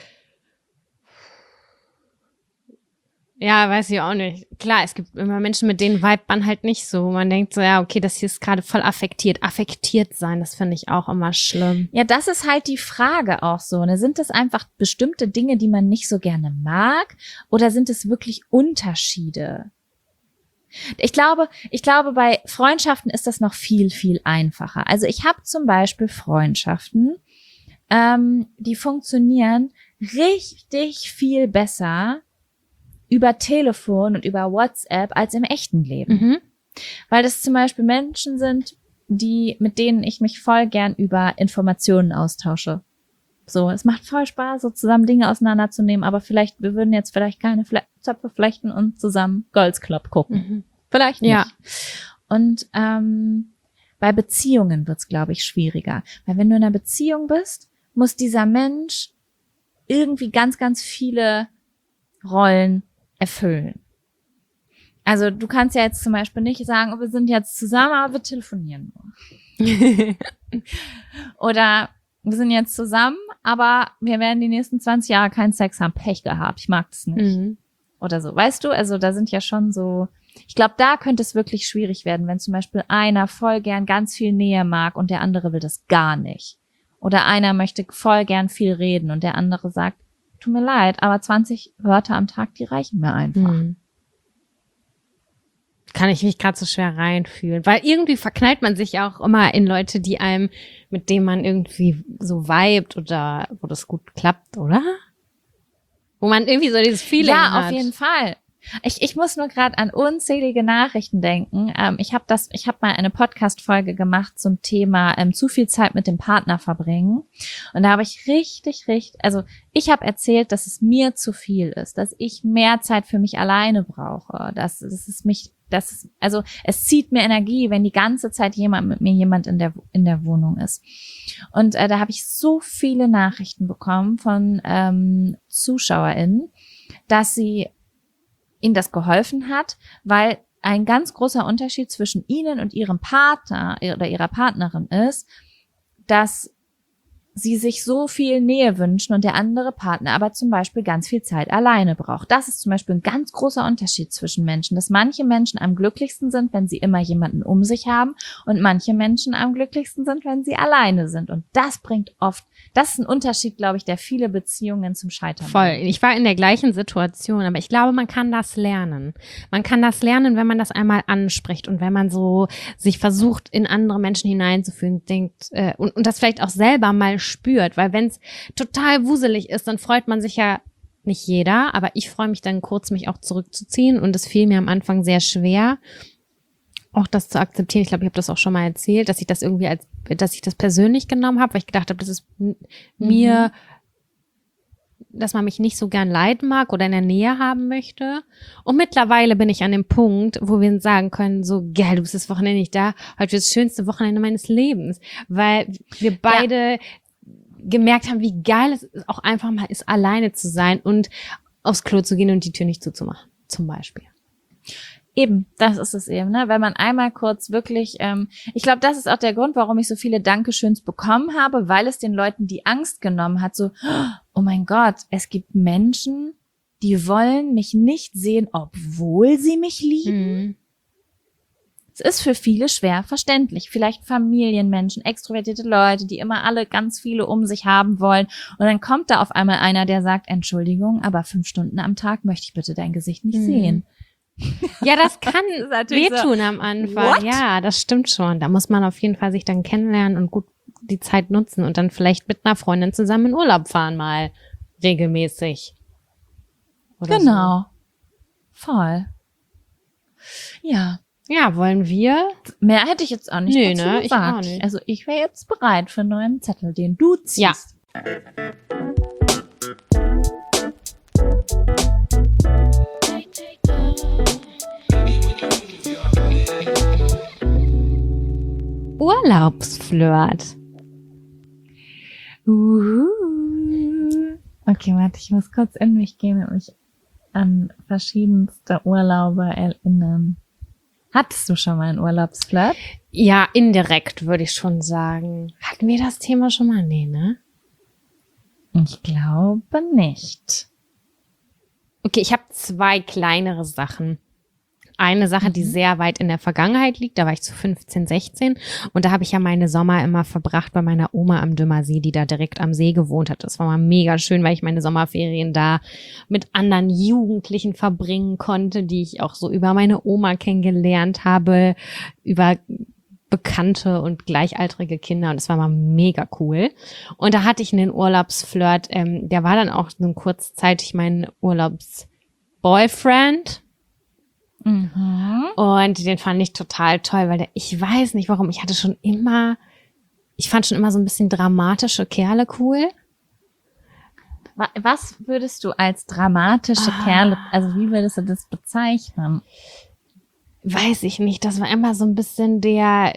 ja, weiß ich auch nicht. Klar, es gibt immer Menschen, mit denen vibet man halt nicht so. Man denkt so, ja, okay, das hier ist gerade voll affektiert. Affektiert sein, das finde ich auch immer schlimm. Ja, das ist halt die Frage auch so. Ne? Sind es einfach bestimmte Dinge, die man nicht so gerne mag, oder sind es wirklich Unterschiede? Ich glaube, ich glaube, bei Freundschaften ist das noch viel, viel einfacher. Also ich habe zum Beispiel Freundschaften, ähm, die funktionieren richtig viel besser über Telefon und über WhatsApp als im echten Leben. Mhm. Weil das zum Beispiel Menschen sind, die, mit denen ich mich voll gern über Informationen austausche. So, es macht voll Spaß, so zusammen Dinge auseinanderzunehmen, aber vielleicht, wir würden jetzt vielleicht keine Fle- Zöpfe flechten und zusammen Girls Club gucken. Mhm. Vielleicht nicht. Ja. Und ähm, bei Beziehungen wird's, glaube ich, schwieriger. Weil wenn du in einer Beziehung bist, muss dieser Mensch irgendwie ganz, ganz viele Rollen erfüllen. Also du kannst ja jetzt zum Beispiel nicht sagen, oh, wir sind jetzt zusammen, aber wir telefonieren nur. Oder wir sind jetzt zusammen, aber wir werden die nächsten zwanzig Jahre keinen Sex haben. Pech gehabt, ich mag das nicht. Mhm. Oder so. Weißt du, also da sind ja schon so, ich glaube, da könnte es wirklich schwierig werden, wenn zum Beispiel einer voll gern ganz viel Nähe mag und der andere will das gar nicht. Oder einer möchte voll gern viel reden und der andere sagt, tut mir leid, aber zwanzig Wörter am Tag, die reichen mir einfach. Mhm. Kann ich mich gerade so schwer reinfühlen, weil irgendwie verknallt man sich auch immer in Leute, die einem, mit denen man irgendwie so vibet oder wo das gut klappt, oder? Wo man irgendwie so dieses Feeling Ja, hat. auf jeden Fall. Ich, ich muss nur gerade an unzählige Nachrichten denken. Ähm, ich habe das, ich habe mal eine Podcast-Folge gemacht zum Thema ähm, zu viel Zeit mit dem Partner verbringen. Und da habe ich richtig, richtig, also ich habe erzählt, dass es mir zu viel ist, dass ich mehr Zeit für mich alleine brauche, dass, dass es mich, dass es, also es zieht mir Energie, wenn die ganze Zeit jemand mit mir jemand in der in der Wohnung ist. Und äh, da habe ich so viele Nachrichten bekommen von ähm, ZuschauerInnen, dass sie ihnen das geholfen hat, weil ein ganz großer Unterschied zwischen ihnen und ihrem Partner oder ihrer Partnerin ist, dass sie sich so viel Nähe wünschen und der andere Partner aber zum Beispiel ganz viel Zeit alleine braucht. Das ist zum Beispiel ein ganz großer Unterschied zwischen Menschen, dass manche Menschen am glücklichsten sind, wenn sie immer jemanden um sich haben und manche Menschen am glücklichsten sind, wenn sie alleine sind. Und das bringt oft, das ist ein Unterschied, glaube ich, der viele Beziehungen zum Scheitern Voll. bringt. Ich war in der gleichen Situation, aber ich glaube, man kann das lernen. Man kann das lernen, wenn man das einmal anspricht und wenn man so sich versucht, in andere Menschen hineinzufühlen, denkt äh, und, und das vielleicht auch selber mal spürt, weil wenn es total wuselig ist, dann freut man sich ja nicht jeder, aber ich freue mich dann kurz, mich auch zurückzuziehen und es fiel mir am Anfang sehr schwer, auch das zu akzeptieren. Ich glaube, ich habe das auch schon mal erzählt, dass ich das irgendwie als, dass ich das persönlich genommen habe, weil ich gedacht habe, das ist m- mir, dass man mich nicht so gern leiden mag oder in der Nähe haben möchte. Und mittlerweile bin ich an dem Punkt, wo wir sagen können, so, geil, du bist das Wochenende nicht da, heute wird das schönste Wochenende meines Lebens, weil wir beide gemerkt haben, wie geil es auch einfach mal ist, alleine zu sein und aufs Klo zu gehen und die Tür nicht zuzumachen, zum Beispiel. Eben, das ist es eben, ne? Wenn man einmal kurz wirklich, ähm, ich glaube, das ist auch der Grund, warum ich so viele Dankeschöns bekommen habe, weil es den Leuten die Angst genommen hat, so, oh mein Gott, es gibt Menschen, die wollen mich nicht sehen, obwohl sie mich lieben. Mhm. Es ist für viele schwer verständlich. Vielleicht Familienmenschen, extrovertierte Leute, die immer alle ganz viele um sich haben wollen. Und dann kommt da auf einmal einer, der sagt, Entschuldigung, aber fünf Stunden am Tag möchte ich bitte dein Gesicht nicht Mhm. sehen. Ja, das kann Das ist natürlich wehtun am Anfang. what? Ja, das stimmt schon. Da muss man auf jeden Fall sich dann kennenlernen und gut die Zeit nutzen und dann vielleicht mit einer Freundin zusammen in Urlaub fahren mal regelmäßig. Oder Genau. Voll. Ja. So. Ja, wollen wir? Mehr hätte ich jetzt auch nicht Nee, dazu ne? Ich gesagt. auch nicht. Also ich wäre jetzt bereit für einen neuen Zettel, den du ziehst. Ja. Urlaubsflirt. Uhu. Okay, warte, ich muss kurz in mich gehen und mich an verschiedenste Urlaube erinnern. Hattest du schon mal einen Urlaubsflirt? Ja, indirekt würde ich schon sagen. Hatten wir das Thema schon mal? Nee, ne? Ich glaube nicht. Okay, ich habe zwei kleinere Sachen. Eine Sache, die Mhm. sehr weit in der Vergangenheit liegt, da war ich zu fünfzehn, sechzehn und da habe ich ja meine Sommer immer verbracht bei meiner Oma am Dümmersee, die da direkt am See gewohnt hat. Das war mal mega schön, weil ich meine Sommerferien da mit anderen Jugendlichen verbringen konnte, die ich auch so über meine Oma kennengelernt habe, über bekannte und gleichaltrige Kinder und es war mal mega cool. Und da hatte ich einen Urlaubsflirt, ähm, der war dann auch so kurzzeitig mein Urlaubsboyfriend. Mhm. Und den fand ich total toll, weil der, ich weiß nicht warum, ich hatte schon immer, ich fand schon immer so ein bisschen dramatische Kerle cool. Wa- Was würdest du als dramatische Ah. Kerle, also wie würdest du das bezeichnen? Weiß ich nicht, das war immer so ein bisschen der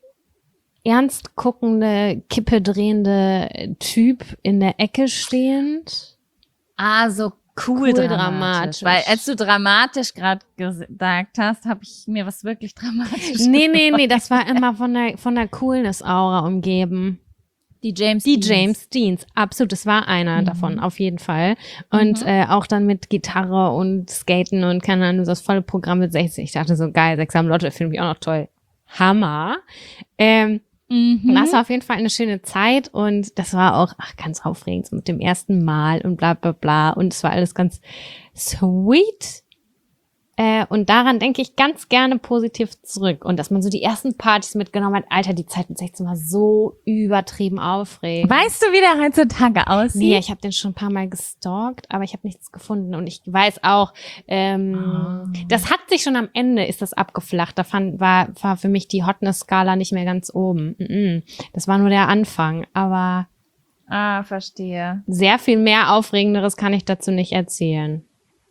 ernst guckende, Kippe drehende Typ in der Ecke stehend. Ah, so cool, Cool dramatisch. dramatisch. Weil als du dramatisch gerade gesagt hast, habe ich mir was wirklich Dramatisches Nee, nee, nee, das war immer von der, von der Coolness-Aura umgeben. Die James Die Deans. James Deans, absolut, das war einer Mhm. davon, auf jeden Fall. Und Mhm. äh, auch dann mit Gitarre und Skaten und keine Ahnung, das volle Programm mit sechzig. Ich dachte so, geil, Sex am Lotto finde ich auch noch toll. Hammer. Ähm, Mhm. Das war auf jeden Fall eine schöne Zeit und das war auch ach, ganz aufregend, so mit dem ersten Mal und bla bla bla. Und es war alles ganz sweet. Äh, und daran denke ich ganz gerne positiv zurück. Und dass man so die ersten Partys mitgenommen hat, Alter, die Zeit mit sechzehn war so übertrieben aufregend. Weißt du, wie der heutzutage aussieht? Nee, ich habe den schon ein paar Mal gestalkt, aber ich habe nichts gefunden. Und ich weiß auch, ähm, Oh. das hat sich schon am Ende, ist das abgeflacht. Da fand, war, war für mich die Hotness-Skala nicht mehr ganz oben. Mm-mm. Das war nur der Anfang. Aber Ah, verstehe. sehr viel mehr Aufregenderes kann ich dazu nicht erzählen.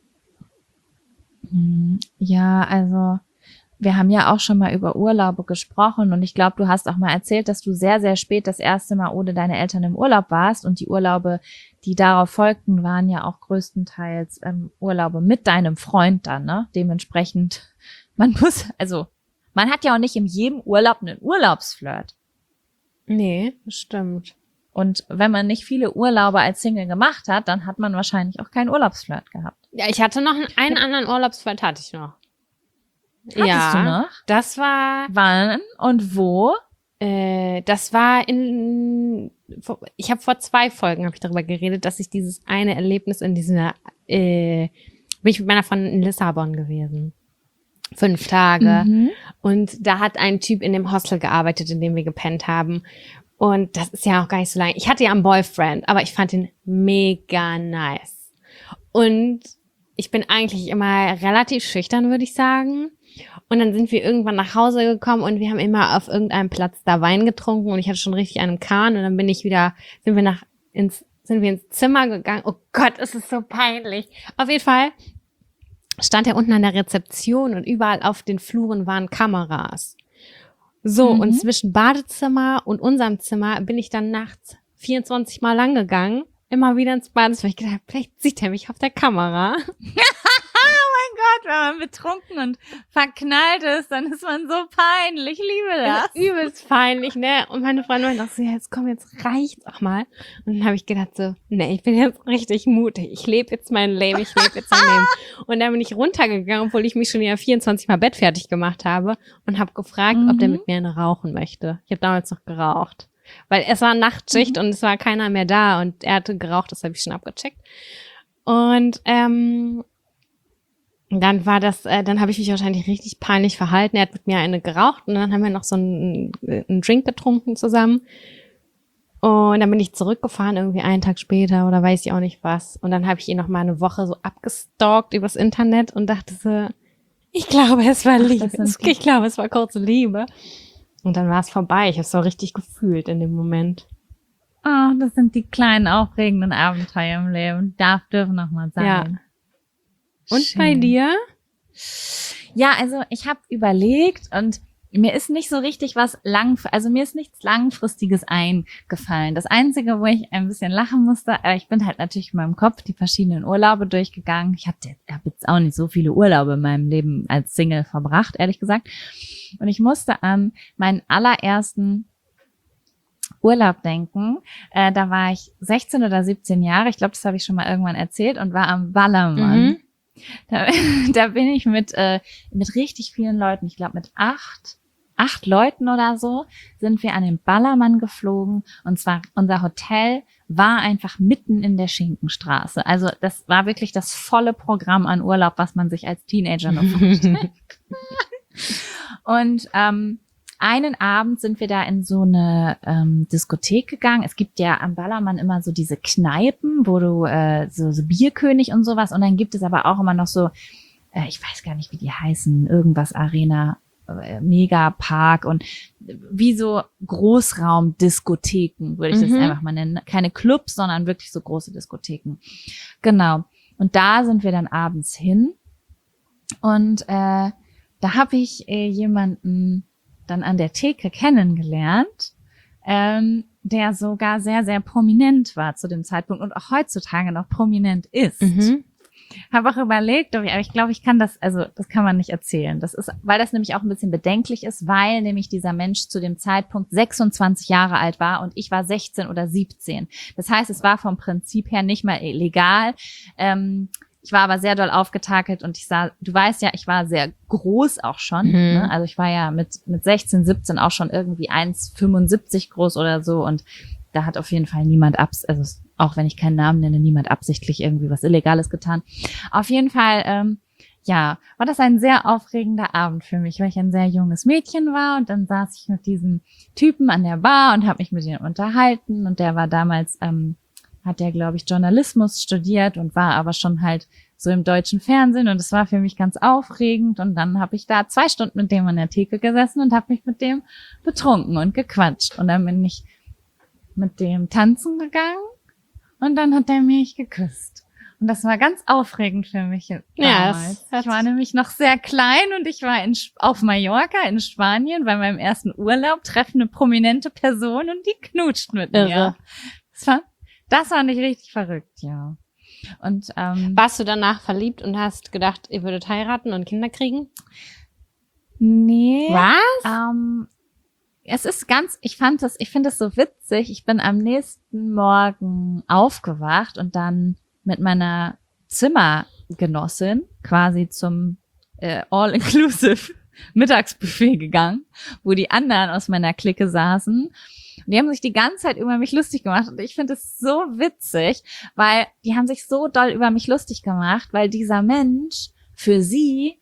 Hm, Ja, also wir haben ja auch schon mal über Urlaube gesprochen und ich glaube, du hast auch mal erzählt, dass du sehr, sehr spät das erste Mal ohne deine Eltern im Urlaub warst und die Urlaube, die darauf folgten, waren ja auch größtenteils ähm, Urlaube mit deinem Freund dann, ne? Dementsprechend, man muss, also man hat ja auch nicht in jedem Urlaub einen Urlaubsflirt. Nee, das stimmt. Und wenn man nicht viele Urlaube als Single gemacht hat, dann hat man wahrscheinlich auch keinen Urlaubsflirt gehabt. Ja, ich hatte noch einen, einen anderen Urlaubsflirt, hatte ich noch. Hattest ja, du noch? das war Wann und wo? Äh, das war in, ich habe vor zwei Folgen habe ich darüber geredet, dass ich dieses eine Erlebnis in dieser, äh, bin ich mit meiner Freundin in Lissabon gewesen. Fünf Tage. Mhm. Und da hat ein Typ in dem Hostel gearbeitet, in dem wir gepennt haben. Und das ist ja auch gar nicht so lange. Ich hatte ja einen Boyfriend, aber ich fand ihn mega nice. Und ich bin eigentlich immer relativ schüchtern, würde ich sagen. Und dann sind wir irgendwann nach Hause gekommen und wir haben immer auf irgendeinem Platz da Wein getrunken und ich hatte schon richtig einen Kahn und dann bin ich wieder, sind wir nach ins, sind wir ins Zimmer gegangen. Oh Gott, es ist so peinlich. Auf jeden Fall stand er unten an der Rezeption und überall auf den Fluren waren Kameras. So, Mhm. und zwischen Badezimmer und unserem Zimmer bin ich dann nachts vierundzwanzig Mal lang gegangen, immer wieder ins Badezimmer. Ich gedacht, vielleicht sieht er mich auf der Kamera. Oh mein Gott, wenn man betrunken und verknallt ist, dann ist man so peinlich. Ich liebe das. Das ist übelst peinlich, ne? Und meine Freundin meinte auch so, ja, jetzt komm, jetzt reicht's auch mal. Und dann habe ich gedacht so, ne, ich bin jetzt richtig mutig. Ich lebe jetzt mein Leben, ich lebe jetzt mein Leben. Und dann bin ich runtergegangen, obwohl ich mich schon ja vierundzwanzig Mal Bett fertig gemacht habe und habe gefragt, Mhm. ob der mit mir eine rauchen möchte. Ich habe damals noch geraucht. Weil es war Nachtschicht Mhm. und es war keiner mehr da und er hatte geraucht, das habe ich schon abgecheckt. Und ähm, dann war das, äh, dann habe ich mich wahrscheinlich richtig peinlich verhalten. Er hat mit mir eine geraucht und dann haben wir noch so einen, einen Drink getrunken zusammen. Und dann bin ich zurückgefahren, irgendwie einen Tag später oder weiß ich auch nicht was. Und dann habe ich ihn noch mal eine Woche so abgestalkt übers Internet und dachte so, ich glaube, es war Ach, Liebe. das sind die- Ich glaube, es war kurze Liebe. Und dann war es vorbei. Ich habe es so richtig gefühlt in dem Moment. Oh, das sind die kleinen, aufregenden Abenteuer im Leben. Darf, dürfen noch mal sein. Ja. Und Schön. bei dir? Ja, also ich habe überlegt und mir ist nicht so richtig was lang, also mir ist nichts Langfristiges eingefallen. Das Einzige, wo ich ein bisschen lachen musste, aber ich bin halt natürlich in meinem Kopf die verschiedenen Urlaube durchgegangen. Ich hatte, habe jetzt auch nicht so viele Urlaube in meinem Leben als Single verbracht, ehrlich gesagt. Und ich musste an meinen allerersten Urlaub denken. Äh, da war ich sechzehn oder siebzehn Jahre, ich glaube, das habe ich schon mal irgendwann erzählt, und war am Ballermann. Mhm. Da, da bin ich mit äh, mit richtig vielen Leuten, ich glaube mit acht, acht Leuten oder so, sind wir an den Ballermann geflogen. Und zwar, unser Hotel war einfach mitten in der Schinkenstraße. Also das war wirklich das volle Programm an Urlaub, was man sich als Teenager noch vorstellt. Und ähm, einen Abend sind wir da in so eine ähm, Diskothek gegangen. Es gibt ja am Ballermann immer so diese Kneipen, wo du äh, so, so Bierkönig und sowas. Und dann gibt es aber auch immer noch so, äh, ich weiß gar nicht, wie die heißen, irgendwas Arena, äh, Megapark und wie so Großraumdiskotheken, würde ich das Mhm. einfach mal nennen. Keine Clubs, sondern wirklich so große Diskotheken. Genau. Und da sind wir dann abends hin. Und äh, da habe ich äh, jemanden dann an der Theke kennengelernt, ähm, der sogar sehr, sehr prominent war zu dem Zeitpunkt und auch heutzutage noch prominent ist. Mhm. Habe auch überlegt, ob ich, aber ich glaube, ich kann das, also das kann man nicht erzählen. Das ist, weil das nämlich auch ein bisschen bedenklich ist, weil nämlich dieser Mensch zu dem Zeitpunkt sechsundzwanzig Jahre alt war und ich war sechzehn oder siebzehn. Das heißt, es war vom Prinzip her nicht mal legal. Ähm, Ich war aber sehr doll aufgetakelt und ich sah, du weißt ja, ich war sehr groß auch schon. Mhm. Ne? Also ich war ja mit mit sechzehn, siebzehn auch schon irgendwie eins Komma fünfundsiebzig groß oder so, und da hat auf jeden Fall niemand, abs also auch wenn ich keinen Namen nenne, niemand absichtlich irgendwie was Illegales getan. Auf jeden Fall, ähm, ja, war das ein sehr aufregender Abend für mich, weil ich ein sehr junges Mädchen war, und dann saß ich mit diesem Typen an der Bar und habe mich mit ihm unterhalten, und der war damals ähm, hat der, glaube ich, Journalismus studiert und war aber schon halt so im deutschen Fernsehen, und es war für mich ganz aufregend, und dann habe ich da zwei Stunden mit dem an der Theke gesessen und habe mich mit dem betrunken und gequatscht, und dann bin ich mit dem tanzen gegangen und dann hat er mich geküsst. Und das war ganz aufregend für mich damals. es hat- Ich war nämlich noch sehr klein und ich war in, Sp- auf Mallorca in Spanien bei meinem ersten Urlaub, treffe eine prominente Person und die knutscht mit mir. Irre. Das war Das fand ich richtig verrückt, ja. Und ähm, Warst du danach verliebt und hast gedacht, ihr würdet heiraten und Kinder kriegen? nee. Was? Ähm, es ist ganz, ich fand das, ich finde es so witzig. Ich bin am nächsten Morgen aufgewacht und dann mit meiner Zimmergenossin quasi zum äh, All-Inclusive Mittagsbuffet gegangen, wo die anderen aus meiner Clique saßen. Und die haben sich die ganze Zeit über mich lustig gemacht, und ich finde es so witzig, weil die haben sich so doll über mich lustig gemacht, weil dieser Mensch für sie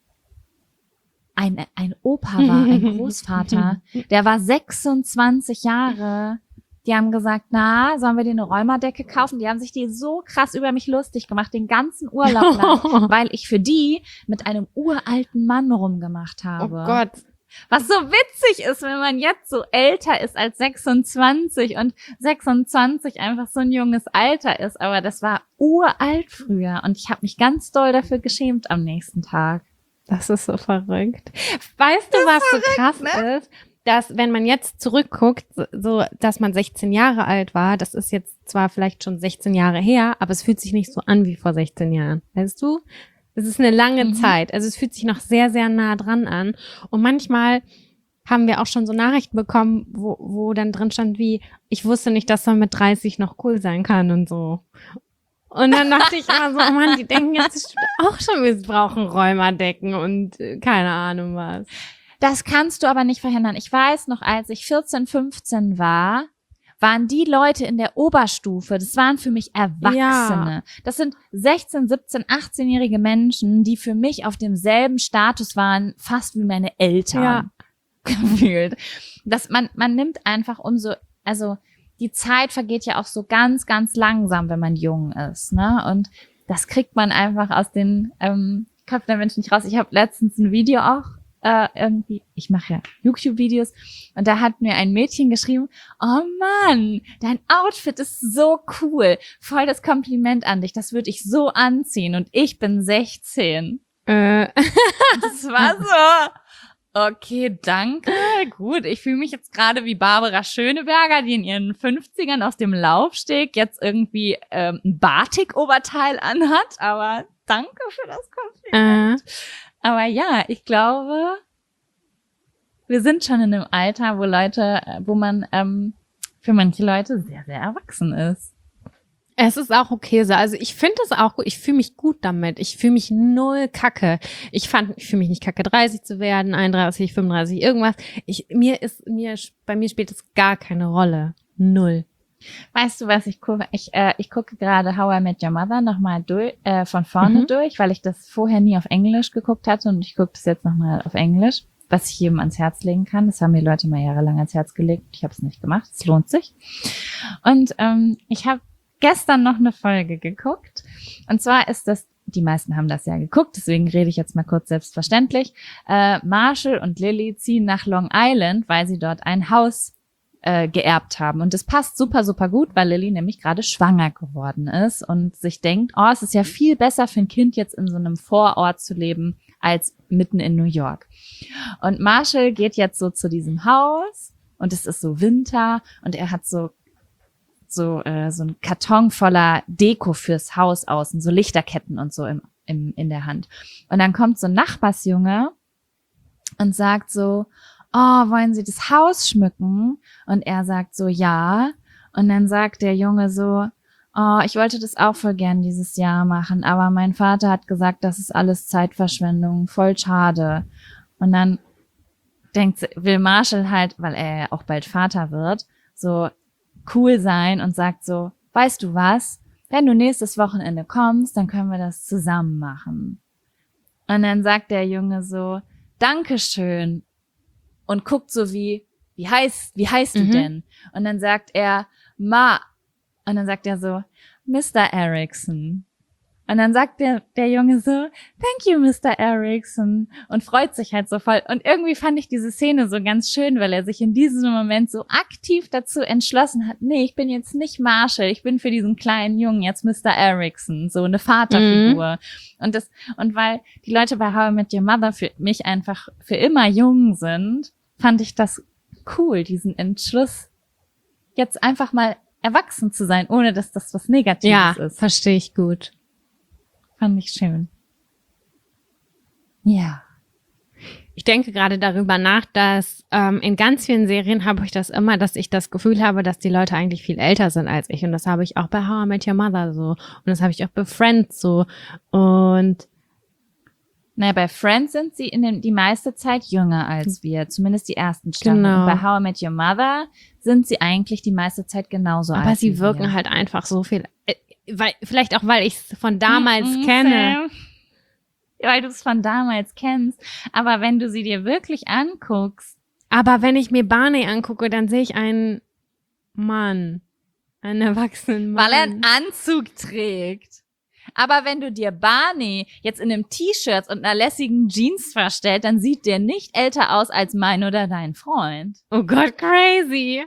ein, ein Opa war, ein Großvater. Der war sechsundzwanzig Jahre. Die haben gesagt, na, sollen wir dir eine Rheumadecke kaufen? Die haben sich die so krass über mich lustig gemacht, den ganzen Urlaub lang, weil ich für die mit einem uralten Mann rumgemacht Oh habe. Gott. Was so witzig ist, wenn man jetzt so älter ist als sechsundzwanzig und sechsundzwanzig einfach so ein junges Alter ist. Aber das war uralt früher, und ich habe mich ganz doll dafür geschämt am nächsten Tag. Das ist so verrückt. Weißt du, was so krass ist? Dass, wenn man jetzt zurückguckt, so, dass man sechzehn Jahre alt war, das ist jetzt zwar vielleicht schon sechzehn Jahre her, aber es fühlt sich nicht so an wie vor sechzehn Jahren. Weißt du? Es ist eine lange Mhm. Zeit. Also es fühlt sich noch sehr, sehr nah dran an. Und manchmal haben wir auch schon so Nachrichten bekommen, wo, wo dann drin stand wie, ich wusste nicht, dass man mit dreißig noch cool sein kann und so. Und dann dachte ich immer so, oh Mann, die denken jetzt auch schon, wir brauchen Rheumadecken und äh, keine Ahnung was. Das kannst du aber nicht verhindern. Ich weiß noch, als ich vierzehn, fünfzehn war, waren die Leute in der Oberstufe, das waren für mich Erwachsene. Ja. Das sind sechzehn, siebzehn, achtzehnjährige Menschen, die für mich auf demselben Status waren, fast wie meine Eltern. Ja. Gefühlt. Dass man, man nimmt einfach umso, also die Zeit vergeht ja auch so ganz, ganz langsam, wenn man jung ist, ne? Und das kriegt man einfach aus den ähm, Köpfen der Menschen nicht raus. Ich habe letztens ein Video auch äh, irgendwie, ich mache ja YouTube-Videos und da hat mir ein Mädchen geschrieben, oh Mann, dein Outfit ist so cool, voll das Kompliment an dich, das würde ich so anziehen und ich bin sechzehn. Äh. Das war so... Okay, danke. Gut, ich fühle mich jetzt gerade wie Barbara Schöneberger, die in ihren fünfzigern aus dem Laufsteg jetzt irgendwie ähm, ein Batik-Oberteil anhat. Aber danke für das Kompliment. Äh. Aber ja, ich glaube, wir sind schon in einem Alter, wo Leute, wo man ähm, für manche Leute sehr, sehr erwachsen ist. Es ist auch okay so. Also ich finde es auch gut. Ich fühle mich gut damit. Ich fühle mich null kacke. Ich fand, ich fühle mich nicht kacke, dreißig zu werden, einunddreißig, fünfunddreißig, irgendwas. Ich, mir ist, mir, bei mir spielt es gar keine Rolle. Null. Weißt du, was ich gucke? Ich, äh, ich gucke gerade How I Met Your Mother nochmal durch, äh, von vorne mhm. durch, weil ich das vorher nie auf Englisch geguckt hatte und ich gucke das jetzt nochmal auf Englisch, was ich jedem ans Herz legen kann. Das haben mir Leute mal jahrelang ans Herz gelegt. Ich habe es nicht gemacht. Es lohnt sich. Und ähm, ich habe gestern noch eine Folge geguckt. Und zwar ist das, die meisten haben das ja geguckt, deswegen rede ich jetzt mal kurz selbstverständlich. Äh, Marshall und Lily ziehen nach Long Island, weil sie dort ein Haus äh, geerbt haben. Und das passt super, super gut, weil Lily nämlich gerade schwanger geworden ist und sich denkt, oh, es ist ja viel besser für ein Kind jetzt in so einem Vorort zu leben, als mitten in New York. Und Marshall geht jetzt so zu diesem Haus und es ist so Winter und er hat so so äh, so ein Karton voller Deko fürs Haus außen, so Lichterketten und so im, im in der Hand. Und dann kommt so ein Nachbarsjunge und sagt so, oh, wollen Sie das Haus schmücken? Und er sagt so, ja. Und dann sagt der Junge so, oh, ich wollte das auch voll gern dieses Jahr machen, aber mein Vater hat gesagt, das ist alles Zeitverschwendung, voll schade. Und dann denkt, will Marshall halt, weil er ja auch bald Vater wird, so cool sein und sagt so, weißt du was, wenn du nächstes Wochenende kommst, dann können wir das zusammen machen. Und dann sagt der Junge so, Dankeschön und guckt so wie, wie heißt, wie heißt mhm. du denn? Und dann sagt er, Ma, und dann sagt er so, Mister Erickson. Und dann sagt der, der Junge so, thank you, Mister Erickson, und freut sich halt so voll. Und irgendwie fand ich diese Szene so ganz schön, weil er sich in diesem Moment so aktiv dazu entschlossen hat, nee, ich bin jetzt nicht Marshall, ich bin für diesen kleinen Jungen jetzt Mister Erickson, so eine Vaterfigur. Mhm. Und das, und weil die Leute bei How I Met Your Mother für mich einfach für immer jung sind, fand ich das cool, diesen Entschluss, jetzt einfach mal erwachsen zu sein, ohne dass das was Negatives ja, ist. Ja, verstehe ich gut. Fand ich schön. Ja. Ich denke gerade darüber nach, dass ähm, in ganz vielen Serien habe ich das immer, dass ich das Gefühl habe, dass die Leute eigentlich viel älter sind als ich. Und das habe ich auch bei How I Met Your Mother so. Und das habe ich auch bei Friends so. Und naja, bei Friends sind sie in den, die meiste Zeit jünger als wir, zumindest die ersten Staffeln. Genau. Und bei How I Met Your Mother sind sie eigentlich die meiste Zeit genauso alt. Aber sie wirken wir. halt einfach so viel, äh, weil vielleicht auch, weil ich es von damals mm-hmm, kenne. Weil du es von damals kennst. Aber wenn du sie dir wirklich anguckst. Aber wenn ich mir Barney angucke, dann sehe ich einen Mann, einen erwachsenen Mann. Weil er einen Anzug trägt. Aber wenn du dir Barney jetzt in einem T-Shirt und einer lässigen Jeans vorstellst, dann sieht der nicht älter aus als mein oder dein Freund. Oh Gott, crazy.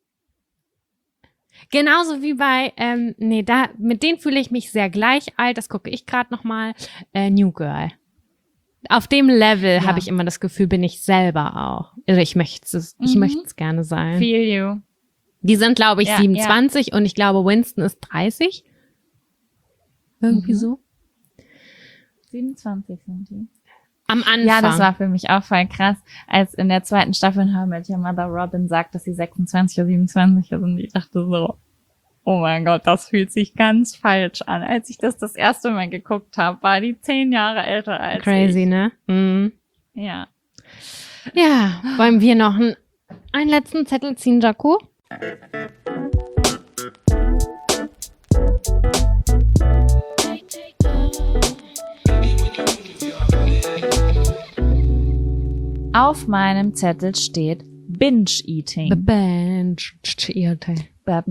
Genauso wie bei, ähm, nee, da, mit denen fühle ich mich sehr gleich alt, das gucke ich gerade nochmal, äh, New Girl. Auf dem Level ja. habe ich immer das Gefühl, bin ich selber auch. Also ich möchte es, ich mhm. möchte es gerne sein. Feel you. Die sind, glaube ich, ja, siebenundzwanzig ja. und ich glaube, Winston ist dreißig. Irgendwie mhm. so. siebenundzwanzig sind die. Am Anfang. Ja, das war für mich auch voll krass, als in der zweiten Staffel in How I Met Your Mother Robin sagt, dass sie sechsundzwanzig oder siebenundzwanzig ist und ich dachte so, oh mein Gott, das fühlt sich ganz falsch an. Als ich das das erste Mal geguckt habe, war die zehn Jahre älter als Crazy, ich. ne? Mhm. Ja. Ja, wollen wir noch einen, einen letzten Zettel ziehen, Jaco? Auf meinem Zettel steht Binge-Eating. Binge-Eating.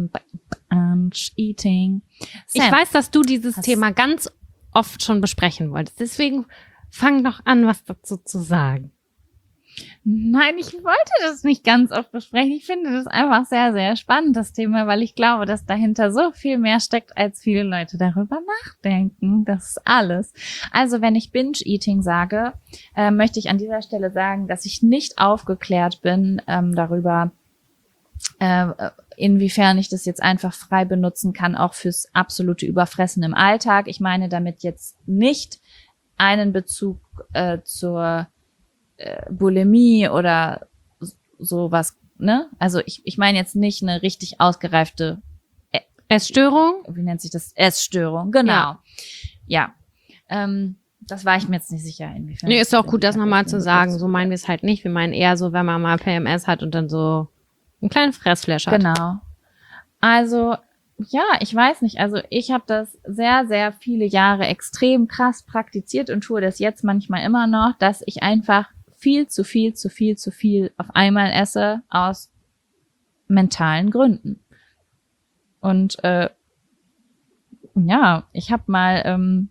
Binge-Eating. Ich weiß, dass du dieses hast- Thema ganz oft schon besprechen wolltest. Deswegen fang doch an, was dazu zu sagen. Nein, ich wollte das nicht ganz oft besprechen. Ich finde das einfach sehr, sehr spannend, das Thema, weil ich glaube, dass dahinter so viel mehr steckt, als viele Leute darüber nachdenken. Das ist alles. Also wenn ich Binge-Eating sage, äh, möchte ich an dieser Stelle sagen, dass ich nicht aufgeklärt bin ähm, darüber, äh, inwiefern ich das jetzt einfach frei benutzen kann, auch fürs absolute Überfressen im Alltag. Ich meine damit jetzt nicht einen Bezug äh, zur Bulimie oder sowas, ne? Also ich, ich meine jetzt nicht eine richtig ausgereifte Essstörung? Wie nennt sich das? Essstörung, genau. Ja. Ja. Ähm, das war ich mir jetzt nicht sicher, inwiefern. Nee, ist auch gut, das nochmal zu sagen. Begriff So meinen wir es halt nicht. Wir meinen eher so, wenn man mal P M S hat und dann so einen kleinen Fressflash hat. Genau. Also, ja, ich weiß nicht. Also ich habe das sehr, sehr viele Jahre extrem krass praktiziert und tue das jetzt manchmal immer noch, dass ich einfach viel zu viel, zu viel, zu viel auf einmal esse aus mentalen Gründen. Und äh, ja, ich habe mal ähm,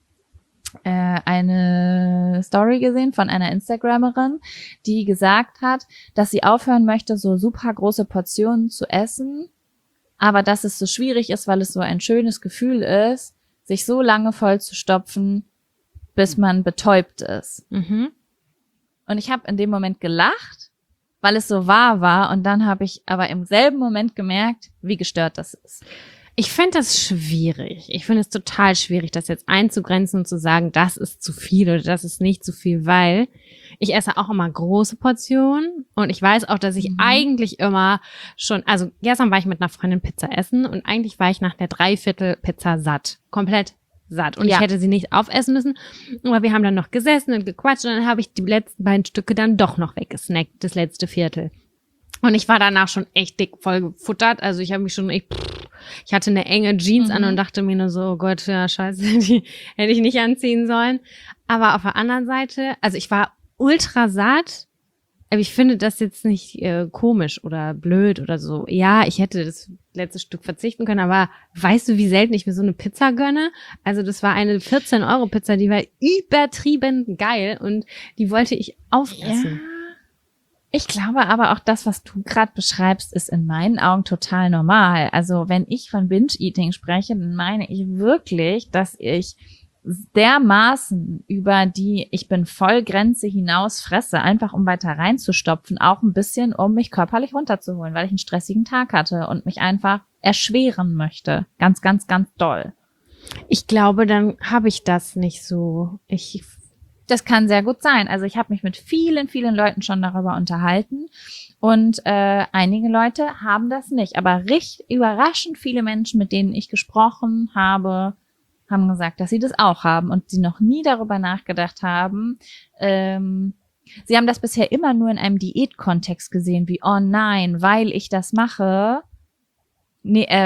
äh, eine Story gesehen von einer Instagramerin, die gesagt hat, dass sie aufhören möchte, so super große Portionen zu essen, aber dass es so schwierig ist, weil es so ein schönes Gefühl ist, sich so lange voll zu stopfen, bis man betäubt ist. Mhm. Und ich habe in dem Moment gelacht, weil es so wahr war. Und dann habe ich aber im selben Moment gemerkt, wie gestört das ist. Ich finde das schwierig. Ich finde es total schwierig, das jetzt einzugrenzen und zu sagen, das ist zu viel oder das ist nicht zu viel, weil ich esse auch immer große Portionen und ich weiß auch, dass ich Mhm. eigentlich immer schon, also gestern war ich mit einer Freundin Pizza essen und eigentlich war ich nach der Dreiviertel Pizza satt. Komplett satt. Und Ja. ich hätte sie nicht aufessen müssen. Aber wir haben dann noch gesessen und gequatscht und dann habe ich die letzten beiden Stücke dann doch noch weggesnackt, das letzte Viertel. Und ich war danach schon echt dick voll gefuttert. Also ich habe mich schon echt, ich hatte eine enge Jeans Mhm. an und dachte mir nur so, oh Gott, ja scheiße, die hätte ich nicht anziehen sollen. Aber auf der anderen Seite, also ich war ultra satt. Aber ich finde das jetzt nicht äh, komisch oder blöd oder so. Ja, ich hätte das letzte Stück verzichten können, aber weißt du, wie selten ich mir so eine Pizza gönne? Also das war eine vierzehn Euro Pizza, die war übertrieben geil und die wollte ich aufessen. Ja. Ich glaube aber auch das, was du gerade beschreibst, ist in meinen Augen total normal. Also wenn ich von Binge-Eating spreche, dann meine ich wirklich, dass ich dermaßen über die ich bin voll Grenze hinaus fresse, einfach um weiter reinzustopfen, auch ein bisschen, um mich körperlich runterzuholen, weil ich einen stressigen Tag hatte und mich einfach erschweren möchte. Ganz, ganz, ganz doll. Ich glaube, dann habe ich das nicht so. Ich Das kann sehr gut sein. Also ich habe mich mit vielen, vielen Leuten schon darüber unterhalten und äh, einige Leute haben das nicht. Aber richtig überraschend viele Menschen, mit denen ich gesprochen habe, haben gesagt, dass sie das auch haben und sie noch nie darüber nachgedacht haben. Ähm, sie haben das bisher immer nur in einem Diätkontext gesehen, wie, oh nein, weil ich das mache, nee, äh,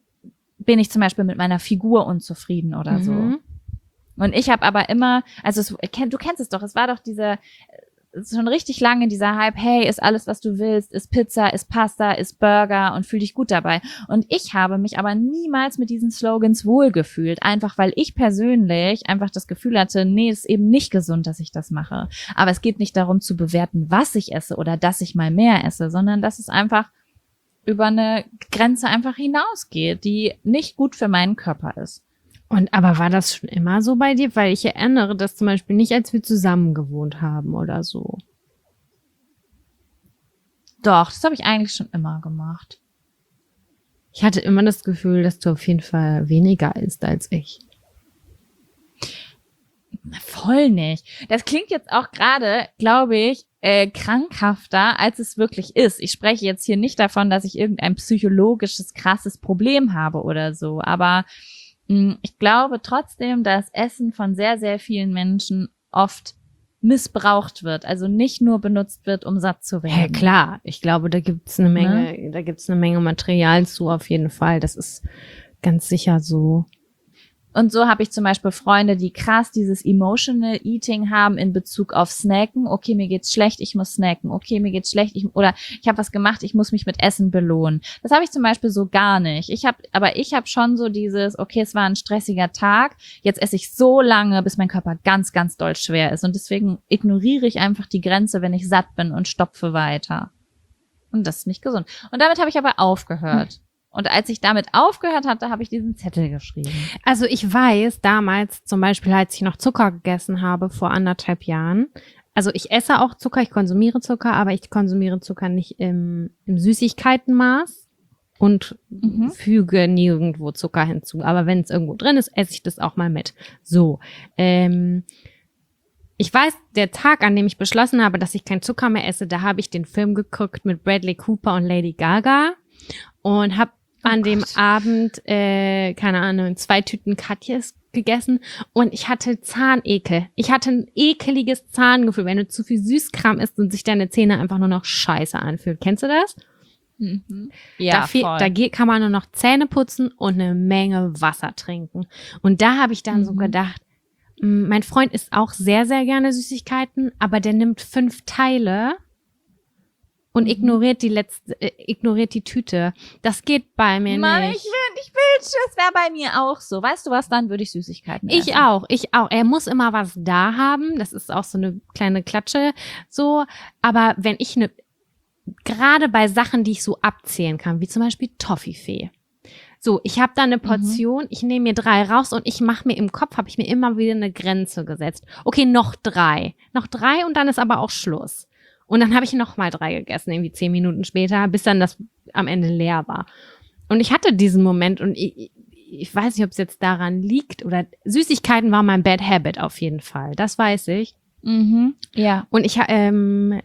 bin ich zum Beispiel mit meiner Figur unzufrieden oder so. Mhm. Und ich habe aber immer, also es, du kennst es doch, es war doch dieser, schon richtig lange dieser Hype, hey, ist alles, was du willst, ist Pizza, ist Pasta, ist Burger und fühl dich gut dabei. Und ich habe mich aber niemals mit diesen Slogans wohlgefühlt, einfach weil ich persönlich einfach das Gefühl hatte, nee, ist eben nicht gesund, dass ich das mache. Aber es geht nicht darum zu bewerten, was ich esse oder dass ich mal mehr esse, sondern dass es einfach über eine Grenze einfach hinausgeht, die nicht gut für meinen Körper ist. Und aber war das schon immer so bei dir? Weil ich erinnere das zum Beispiel nicht, als wir zusammen gewohnt haben oder so. Doch, das habe ich eigentlich schon immer gemacht. Ich hatte immer das Gefühl, dass du auf jeden Fall weniger isst als ich. Voll nicht. Das klingt jetzt auch gerade, glaube ich, äh, krankhafter, als es wirklich ist. Ich spreche jetzt hier nicht davon, dass ich irgendein psychologisches, krasses Problem habe oder so. Aber mh, ich glaube trotzdem, dass Essen von sehr, sehr vielen Menschen oft missbraucht wird. Also nicht nur benutzt wird, um satt zu werden. Ja, klar. Ich glaube, da gibt's eine Menge, ne? Da gibt's eine Menge Material zu, auf jeden Fall. Das ist ganz sicher so. Und so habe ich zum Beispiel Freunde, die krass dieses Emotional Eating haben in Bezug auf Snacken. Okay, mir geht's schlecht, ich muss snacken. Okay, mir geht's schlecht, ich, oder ich habe was gemacht, ich muss mich mit Essen belohnen. Das habe ich zum Beispiel so gar nicht. Ich habe, aber ich habe schon so dieses, okay, es war ein stressiger Tag, jetzt esse ich so lange, bis mein Körper ganz, ganz doll schwer ist. Und deswegen ignoriere ich einfach die Grenze, wenn ich satt bin und stopfe weiter. Und das ist nicht gesund. Und damit habe ich aber aufgehört. Hm. Und als ich damit aufgehört hatte, habe ich diesen Zettel geschrieben. Also ich weiß damals zum Beispiel, als ich noch Zucker gegessen habe vor anderthalb Jahren, also ich esse auch Zucker, ich konsumiere Zucker, aber ich konsumiere Zucker nicht im, im Süßigkeitenmaß und mhm. füge nirgendwo Zucker hinzu. Aber wenn es irgendwo drin ist, esse ich das auch mal mit. So, ähm, ich weiß, der Tag, an dem ich beschlossen habe, dass ich kein Zucker mehr esse, da habe ich den Film geguckt mit Bradley Cooper und Lady Gaga und habe an oh dem Gott. Abend, äh, keine Ahnung, zwei Tüten Katjes gegessen und ich hatte Zahnekel. Ich hatte ein ekeliges Zahngefühl, wenn du zu viel Süßkram isst und sich deine Zähne einfach nur noch scheiße anfühlen. Kennst du das? Mhm. Ja, da, viel, voll. da geht, kann man nur noch Zähne putzen und eine Menge Wasser trinken. Und da habe ich dann mhm. so gedacht, mh, mein Freund isst auch sehr, sehr gerne Süßigkeiten, aber der nimmt fünf Teile und mhm. ignoriert die letzte, äh, ignoriert die Tüte. Das geht bei mir Mann, nicht. Ich will, ich will, das wäre bei mir auch so. Weißt du was, dann würde ich Süßigkeiten essen. Ich auch, ich auch. Er muss immer was da haben. Das ist auch so eine kleine Klatsche, so. Aber wenn ich eine, gerade bei Sachen, die ich so abzählen kann, wie zum Beispiel Toffifee. So, ich habe da eine Portion, mhm. ich nehme mir drei raus und ich mache mir im Kopf, habe ich mir immer wieder eine Grenze gesetzt. Okay, noch drei. Noch drei und dann ist aber auch Schluss. Und dann habe ich noch mal drei gegessen, irgendwie zehn Minuten später, bis dann das am Ende leer war. Und ich hatte diesen Moment und ich, ich weiß nicht, ob es jetzt daran liegt oder Süßigkeiten war mein Bad Habit auf jeden Fall. Das weiß ich. Mhm. Ja. Und ich, ähm,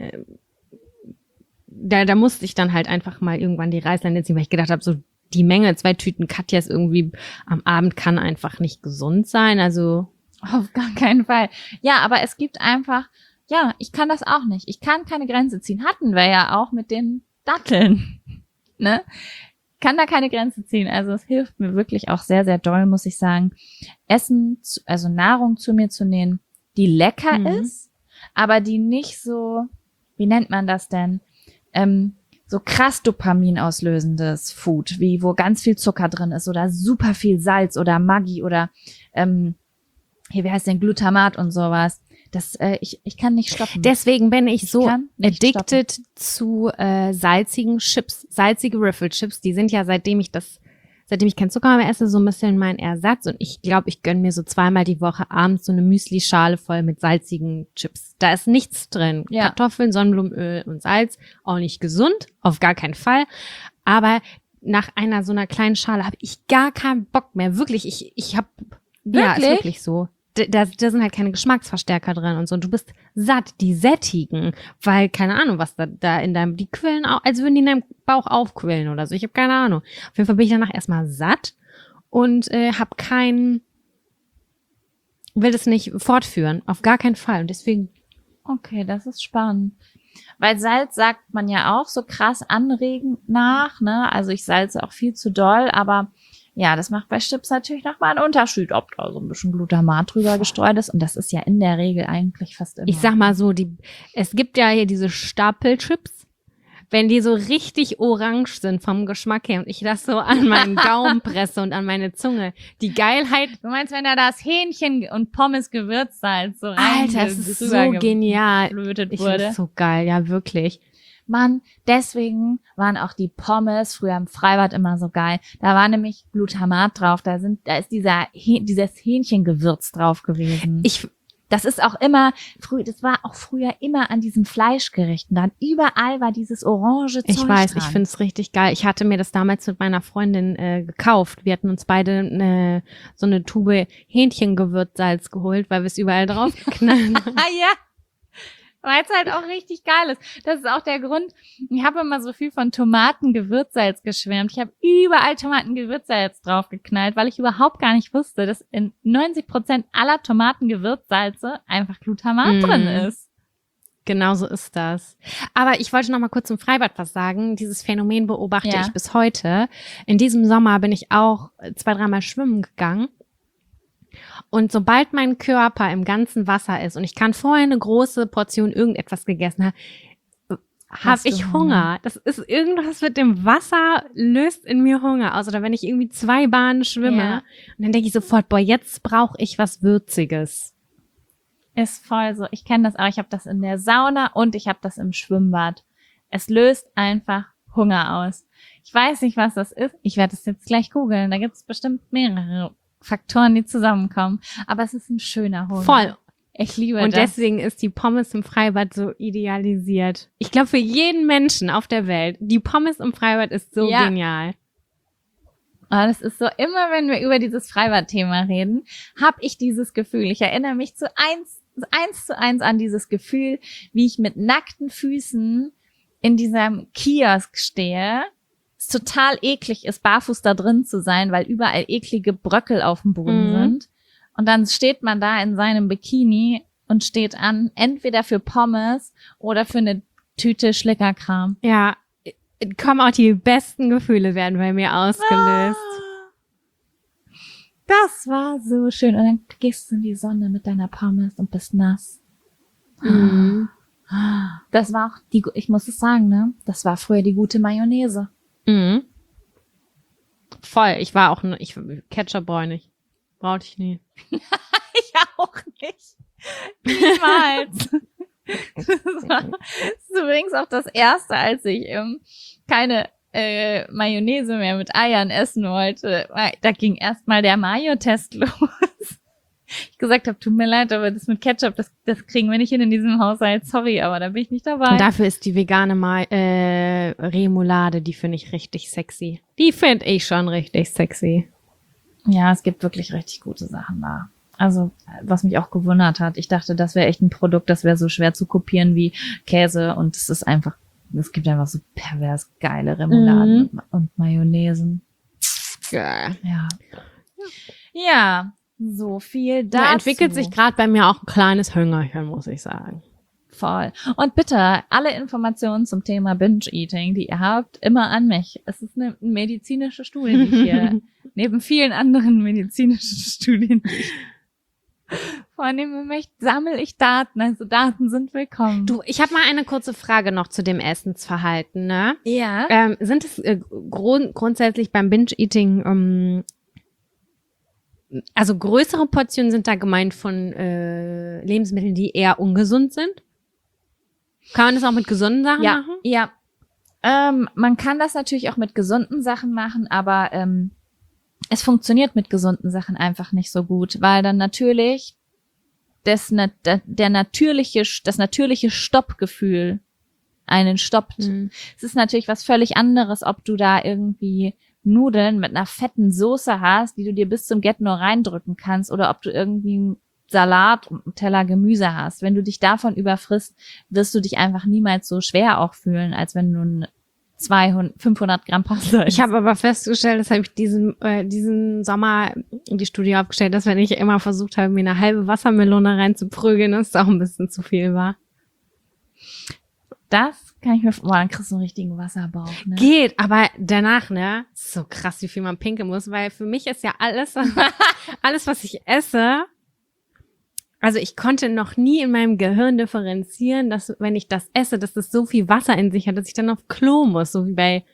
da, da musste ich dann halt einfach mal irgendwann die Reißleine ziehen, weil ich gedacht habe, so die Menge, zwei Tüten Katjas irgendwie am Abend kann einfach nicht gesund sein. Also auf gar keinen Fall. Ja, aber es gibt einfach Ja, ich kann das auch nicht. Ich kann keine Grenze ziehen. Hatten wir ja auch mit den Datteln. Ne? Kann da keine Grenze ziehen. Also es hilft mir wirklich auch sehr, sehr doll, muss ich sagen. Essen, also Nahrung zu mir zu nehmen, die lecker mhm. ist, aber die nicht so, wie nennt man das denn? Ähm, so krass Dopamin auslösendes Food, wie wo ganz viel Zucker drin ist oder super viel Salz oder Maggi oder ähm, hier, wie heißt denn, Glutamat und sowas. Das, äh, ich, ich kann nicht stoppen. Deswegen bin ich, ich so addicted stoppen. zu äh, salzigen Chips, salzige Riffle-Chips. Die sind ja, seitdem ich das, seitdem ich kein Zucker mehr esse, so ein bisschen mein Ersatz. Und ich glaube, ich gönne mir so zweimal die Woche abends so eine Müsli-Schale voll mit salzigen Chips. Da ist nichts drin. Ja. Kartoffeln, Sonnenblumenöl und Salz. Auch nicht gesund, auf gar keinen Fall. Aber nach einer so einer kleinen Schale habe ich gar keinen Bock mehr. Wirklich, ich, ich habe, ja, ist wirklich so. Da, da sind halt keine Geschmacksverstärker drin und so. Und du bist satt, die sättigen, weil, keine Ahnung, was da, da in deinem, die quillen auch, als würden die in deinem Bauch aufquillen oder so. Ich habe keine Ahnung. Auf jeden Fall bin ich danach erstmal satt und äh, habe keinen, will das nicht fortführen. Auf gar keinen Fall. Und deswegen. Okay, das ist spannend. Weil Salz sagt man ja auch so krass anregend nach, ne? Also ich salze auch viel zu doll, aber ja, das macht bei Chips natürlich nochmal einen Unterschied, ob da so ein bisschen Glutamat drüber gestreut ist. Und das ist ja in der Regel eigentlich fast immer. Ich sag mal so, die, es gibt ja hier diese Stapelchips, wenn die so richtig orange sind vom Geschmack her und ich das so an meinen Gaumen presse und an meine Zunge. Die Geilheit. Du meinst, wenn da das Hähnchen und Pommes Gewürzsalz so rein Alter, das ist so genial. Ich finde das so geil, ja wirklich. Mann, deswegen waren auch die Pommes früher im Freibad immer so geil. Da war nämlich Glutamat drauf, da sind, da ist dieser, dieses Hähnchengewürz drauf gewesen. Ich, Das ist auch immer, früh, das war auch früher immer an diesen Fleischgerichten. Dann überall war dieses orange Zeug Ich weiß, dran. ich find's richtig geil. Ich hatte mir das damals mit meiner Freundin äh, gekauft. Wir hatten uns beide eine, so eine Tube Hähnchengewürzsalz geholt, weil wir es überall drauf geknallt haben. Ah ja, weil es halt auch richtig geil ist. Das ist auch der Grund, ich habe immer so viel von Tomatengewürzsalz geschwärmt. Ich habe überall Tomatengewürzsalz draufgeknallt, weil ich überhaupt gar nicht wusste, dass in neunzig Prozent aller Tomatengewürzsalze einfach Glutamat Mm. drin ist. Genau so ist das. Aber ich wollte noch mal kurz zum Freibad was sagen. Dieses Phänomen beobachte Ja. ich bis heute. In diesem Sommer bin ich auch zwei, dreimal schwimmen gegangen. Und sobald mein Körper im ganzen Wasser ist und ich kann vorher eine große Portion irgendetwas gegessen haben, habe Hast du ich Hunger? Hunger. Das ist irgendwas mit dem Wasser, löst in mir Hunger aus. Oder wenn ich irgendwie zwei Bahnen schwimme. Ja. Und dann denke ich sofort, boah, jetzt brauche ich was Würziges. Ist voll so. Ich kenne das auch. Ich habe das in der Sauna und ich habe das im Schwimmbad. Es löst einfach Hunger aus. Ich weiß nicht, was das ist. Ich werde es jetzt gleich googeln. Da gibt es bestimmt mehrere Faktoren, die zusammenkommen. Aber es ist ein schöner Hunger. Voll. Ich liebe Und das. deswegen ist die Pommes im Freibad so idealisiert. Ich glaube, für jeden Menschen auf der Welt, die Pommes im Freibad ist so Ja. genial. Aber das ist so, immer wenn wir über dieses Freibad-Thema reden, habe ich dieses Gefühl. Ich erinnere mich zu eins, eins zu eins an dieses Gefühl, wie ich mit nackten Füßen in diesem Kiosk stehe. Es total eklig ist, barfuß da drin zu sein, weil überall eklige Bröckel auf dem Boden Mhm. sind. Und dann steht man da in seinem Bikini und steht an, entweder für Pommes oder für eine Tüte Schlickerkram. Ja, kommen auch die besten Gefühle werden bei mir ausgelöst. Das war so schön. Und dann gehst du in die Sonne mit deiner Pommes und bist nass. Mhm. Das war auch die, ich muss es sagen, ne? Das war früher die gute Mayonnaise. Mhm. Voll. Ich war auch, ne, ich Ketchup nicht. Brauchte ich nie. Ich auch nicht. Niemals. Das war, das ist übrigens auch das erste, als ich ähm, keine äh, Mayonnaise mehr mit Eiern essen wollte. Da ging erstmal der Mayo-Test los. Ich gesagt habe, tut mir leid, aber das mit Ketchup, das, das kriegen wir nicht hin in diesem Haushalt. Sorry, aber da bin ich nicht dabei. Und dafür ist die vegane Ma äh, Remoulade, die finde ich richtig sexy. Die finde ich schon richtig sexy. Ja, es gibt wirklich richtig gute Sachen da. Also, was mich auch gewundert hat, ich dachte, das wäre echt ein Produkt, das wäre so schwer zu kopieren wie Käse und es ist einfach, es gibt einfach so pervers geile Remouladen Mhm. und, und Mayonnaisen. Geil. Ja. Ja, so viel dazu. Da entwickelt sich gerade bei mir auch ein kleines Hüngerchen, muss ich sagen. Voll. Und bitte, alle Informationen zum Thema Binge-Eating, die ihr habt, immer an mich. Es ist eine medizinische Studie, die ich hier, neben vielen anderen medizinischen Studien, die ich vornehmen möchte, sammle ich Daten. Also Daten sind willkommen. Du, ich habe mal eine kurze Frage noch zu dem Essensverhalten, ne? Ja. Ähm, sind es äh, grund grundsätzlich beim Binge-Eating, ähm, also größere Portionen sind da gemeint von äh, Lebensmitteln, die eher ungesund sind? Kann man das auch mit gesunden Sachen Ja, machen? ja. Ähm, man kann das natürlich auch mit gesunden Sachen machen, aber ähm, es funktioniert mit gesunden Sachen einfach nicht so gut, weil dann natürlich das, na- der, der natürliche, das natürliche Stoppgefühl einen stoppt. Mhm. Es ist natürlich was völlig anderes, ob du da irgendwie Nudeln mit einer fetten Soße hast, die du dir bis zum Get nur reindrücken kannst, oder ob du irgendwie einen Salat und einen Teller Gemüse hast. Wenn du dich davon überfrisst, wirst du dich einfach niemals so schwer auch fühlen, als wenn du ein zweihundert, fünfhundert Gramm Pasta Ich habe aber festgestellt, das habe ich diesen, äh, diesen Sommer in die Studie aufgestellt, dass wenn ich immer versucht habe, mir eine halbe Wassermelone reinzuprügeln, dass es auch ein bisschen zu viel war. Das kann ich mir, boah, dann kriegst du einen richtigen Wasserbauch, ne? Geht, aber danach, ne, ist so krass, wie viel man pinkeln muss, weil für mich ist ja alles, alles, was ich esse, also ich konnte noch nie in meinem Gehirn differenzieren, dass wenn ich das esse, dass das so viel Wasser in sich hat, dass ich dann auf Klo muss, so wie bei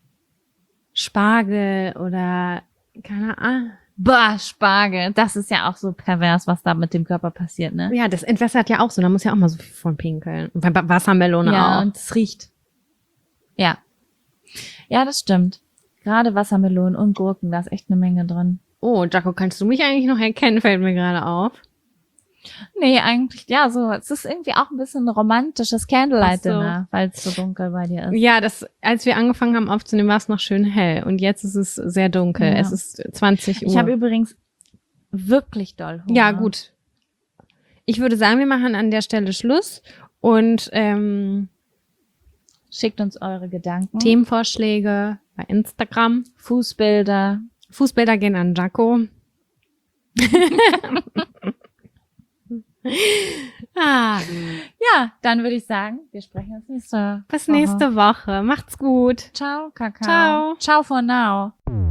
Spargel oder, keine Ahnung. Boah, Spargel, das ist ja auch so pervers, was da mit dem Körper passiert, ne? Ja, das entwässert ja auch so, da muss ja auch mal so viel von pinkeln. Und bei Wassermelone Ja, auch. und es riecht. Ja. Ja, das stimmt. Gerade Wassermelonen und Gurken, da ist echt eine Menge drin. Oh, Jaco, kannst du mich eigentlich noch erkennen, fällt mir gerade auf. Nee, eigentlich, ja, so, es ist irgendwie auch ein bisschen ein romantisches Candlelight-Dinner, Ach weil es so dunkel bei dir ist. Ja, das, als wir angefangen haben aufzunehmen, war es noch schön hell und jetzt ist es sehr dunkel. Ja. Es ist zwanzig Uhr. Ich habe übrigens wirklich doll Hunger. Ja, gut. Ich würde sagen, wir machen an der Stelle Schluss und ähm, Schickt uns eure Gedanken. Themenvorschläge bei Instagram. Fußbilder. Fußbilder gehen an Jaco. ah, Ja, dann würde ich sagen, wir sprechen uns nächste bis Woche. nächste Woche. Macht's gut. Ciao, Kakao. Ciao. Ciao for now.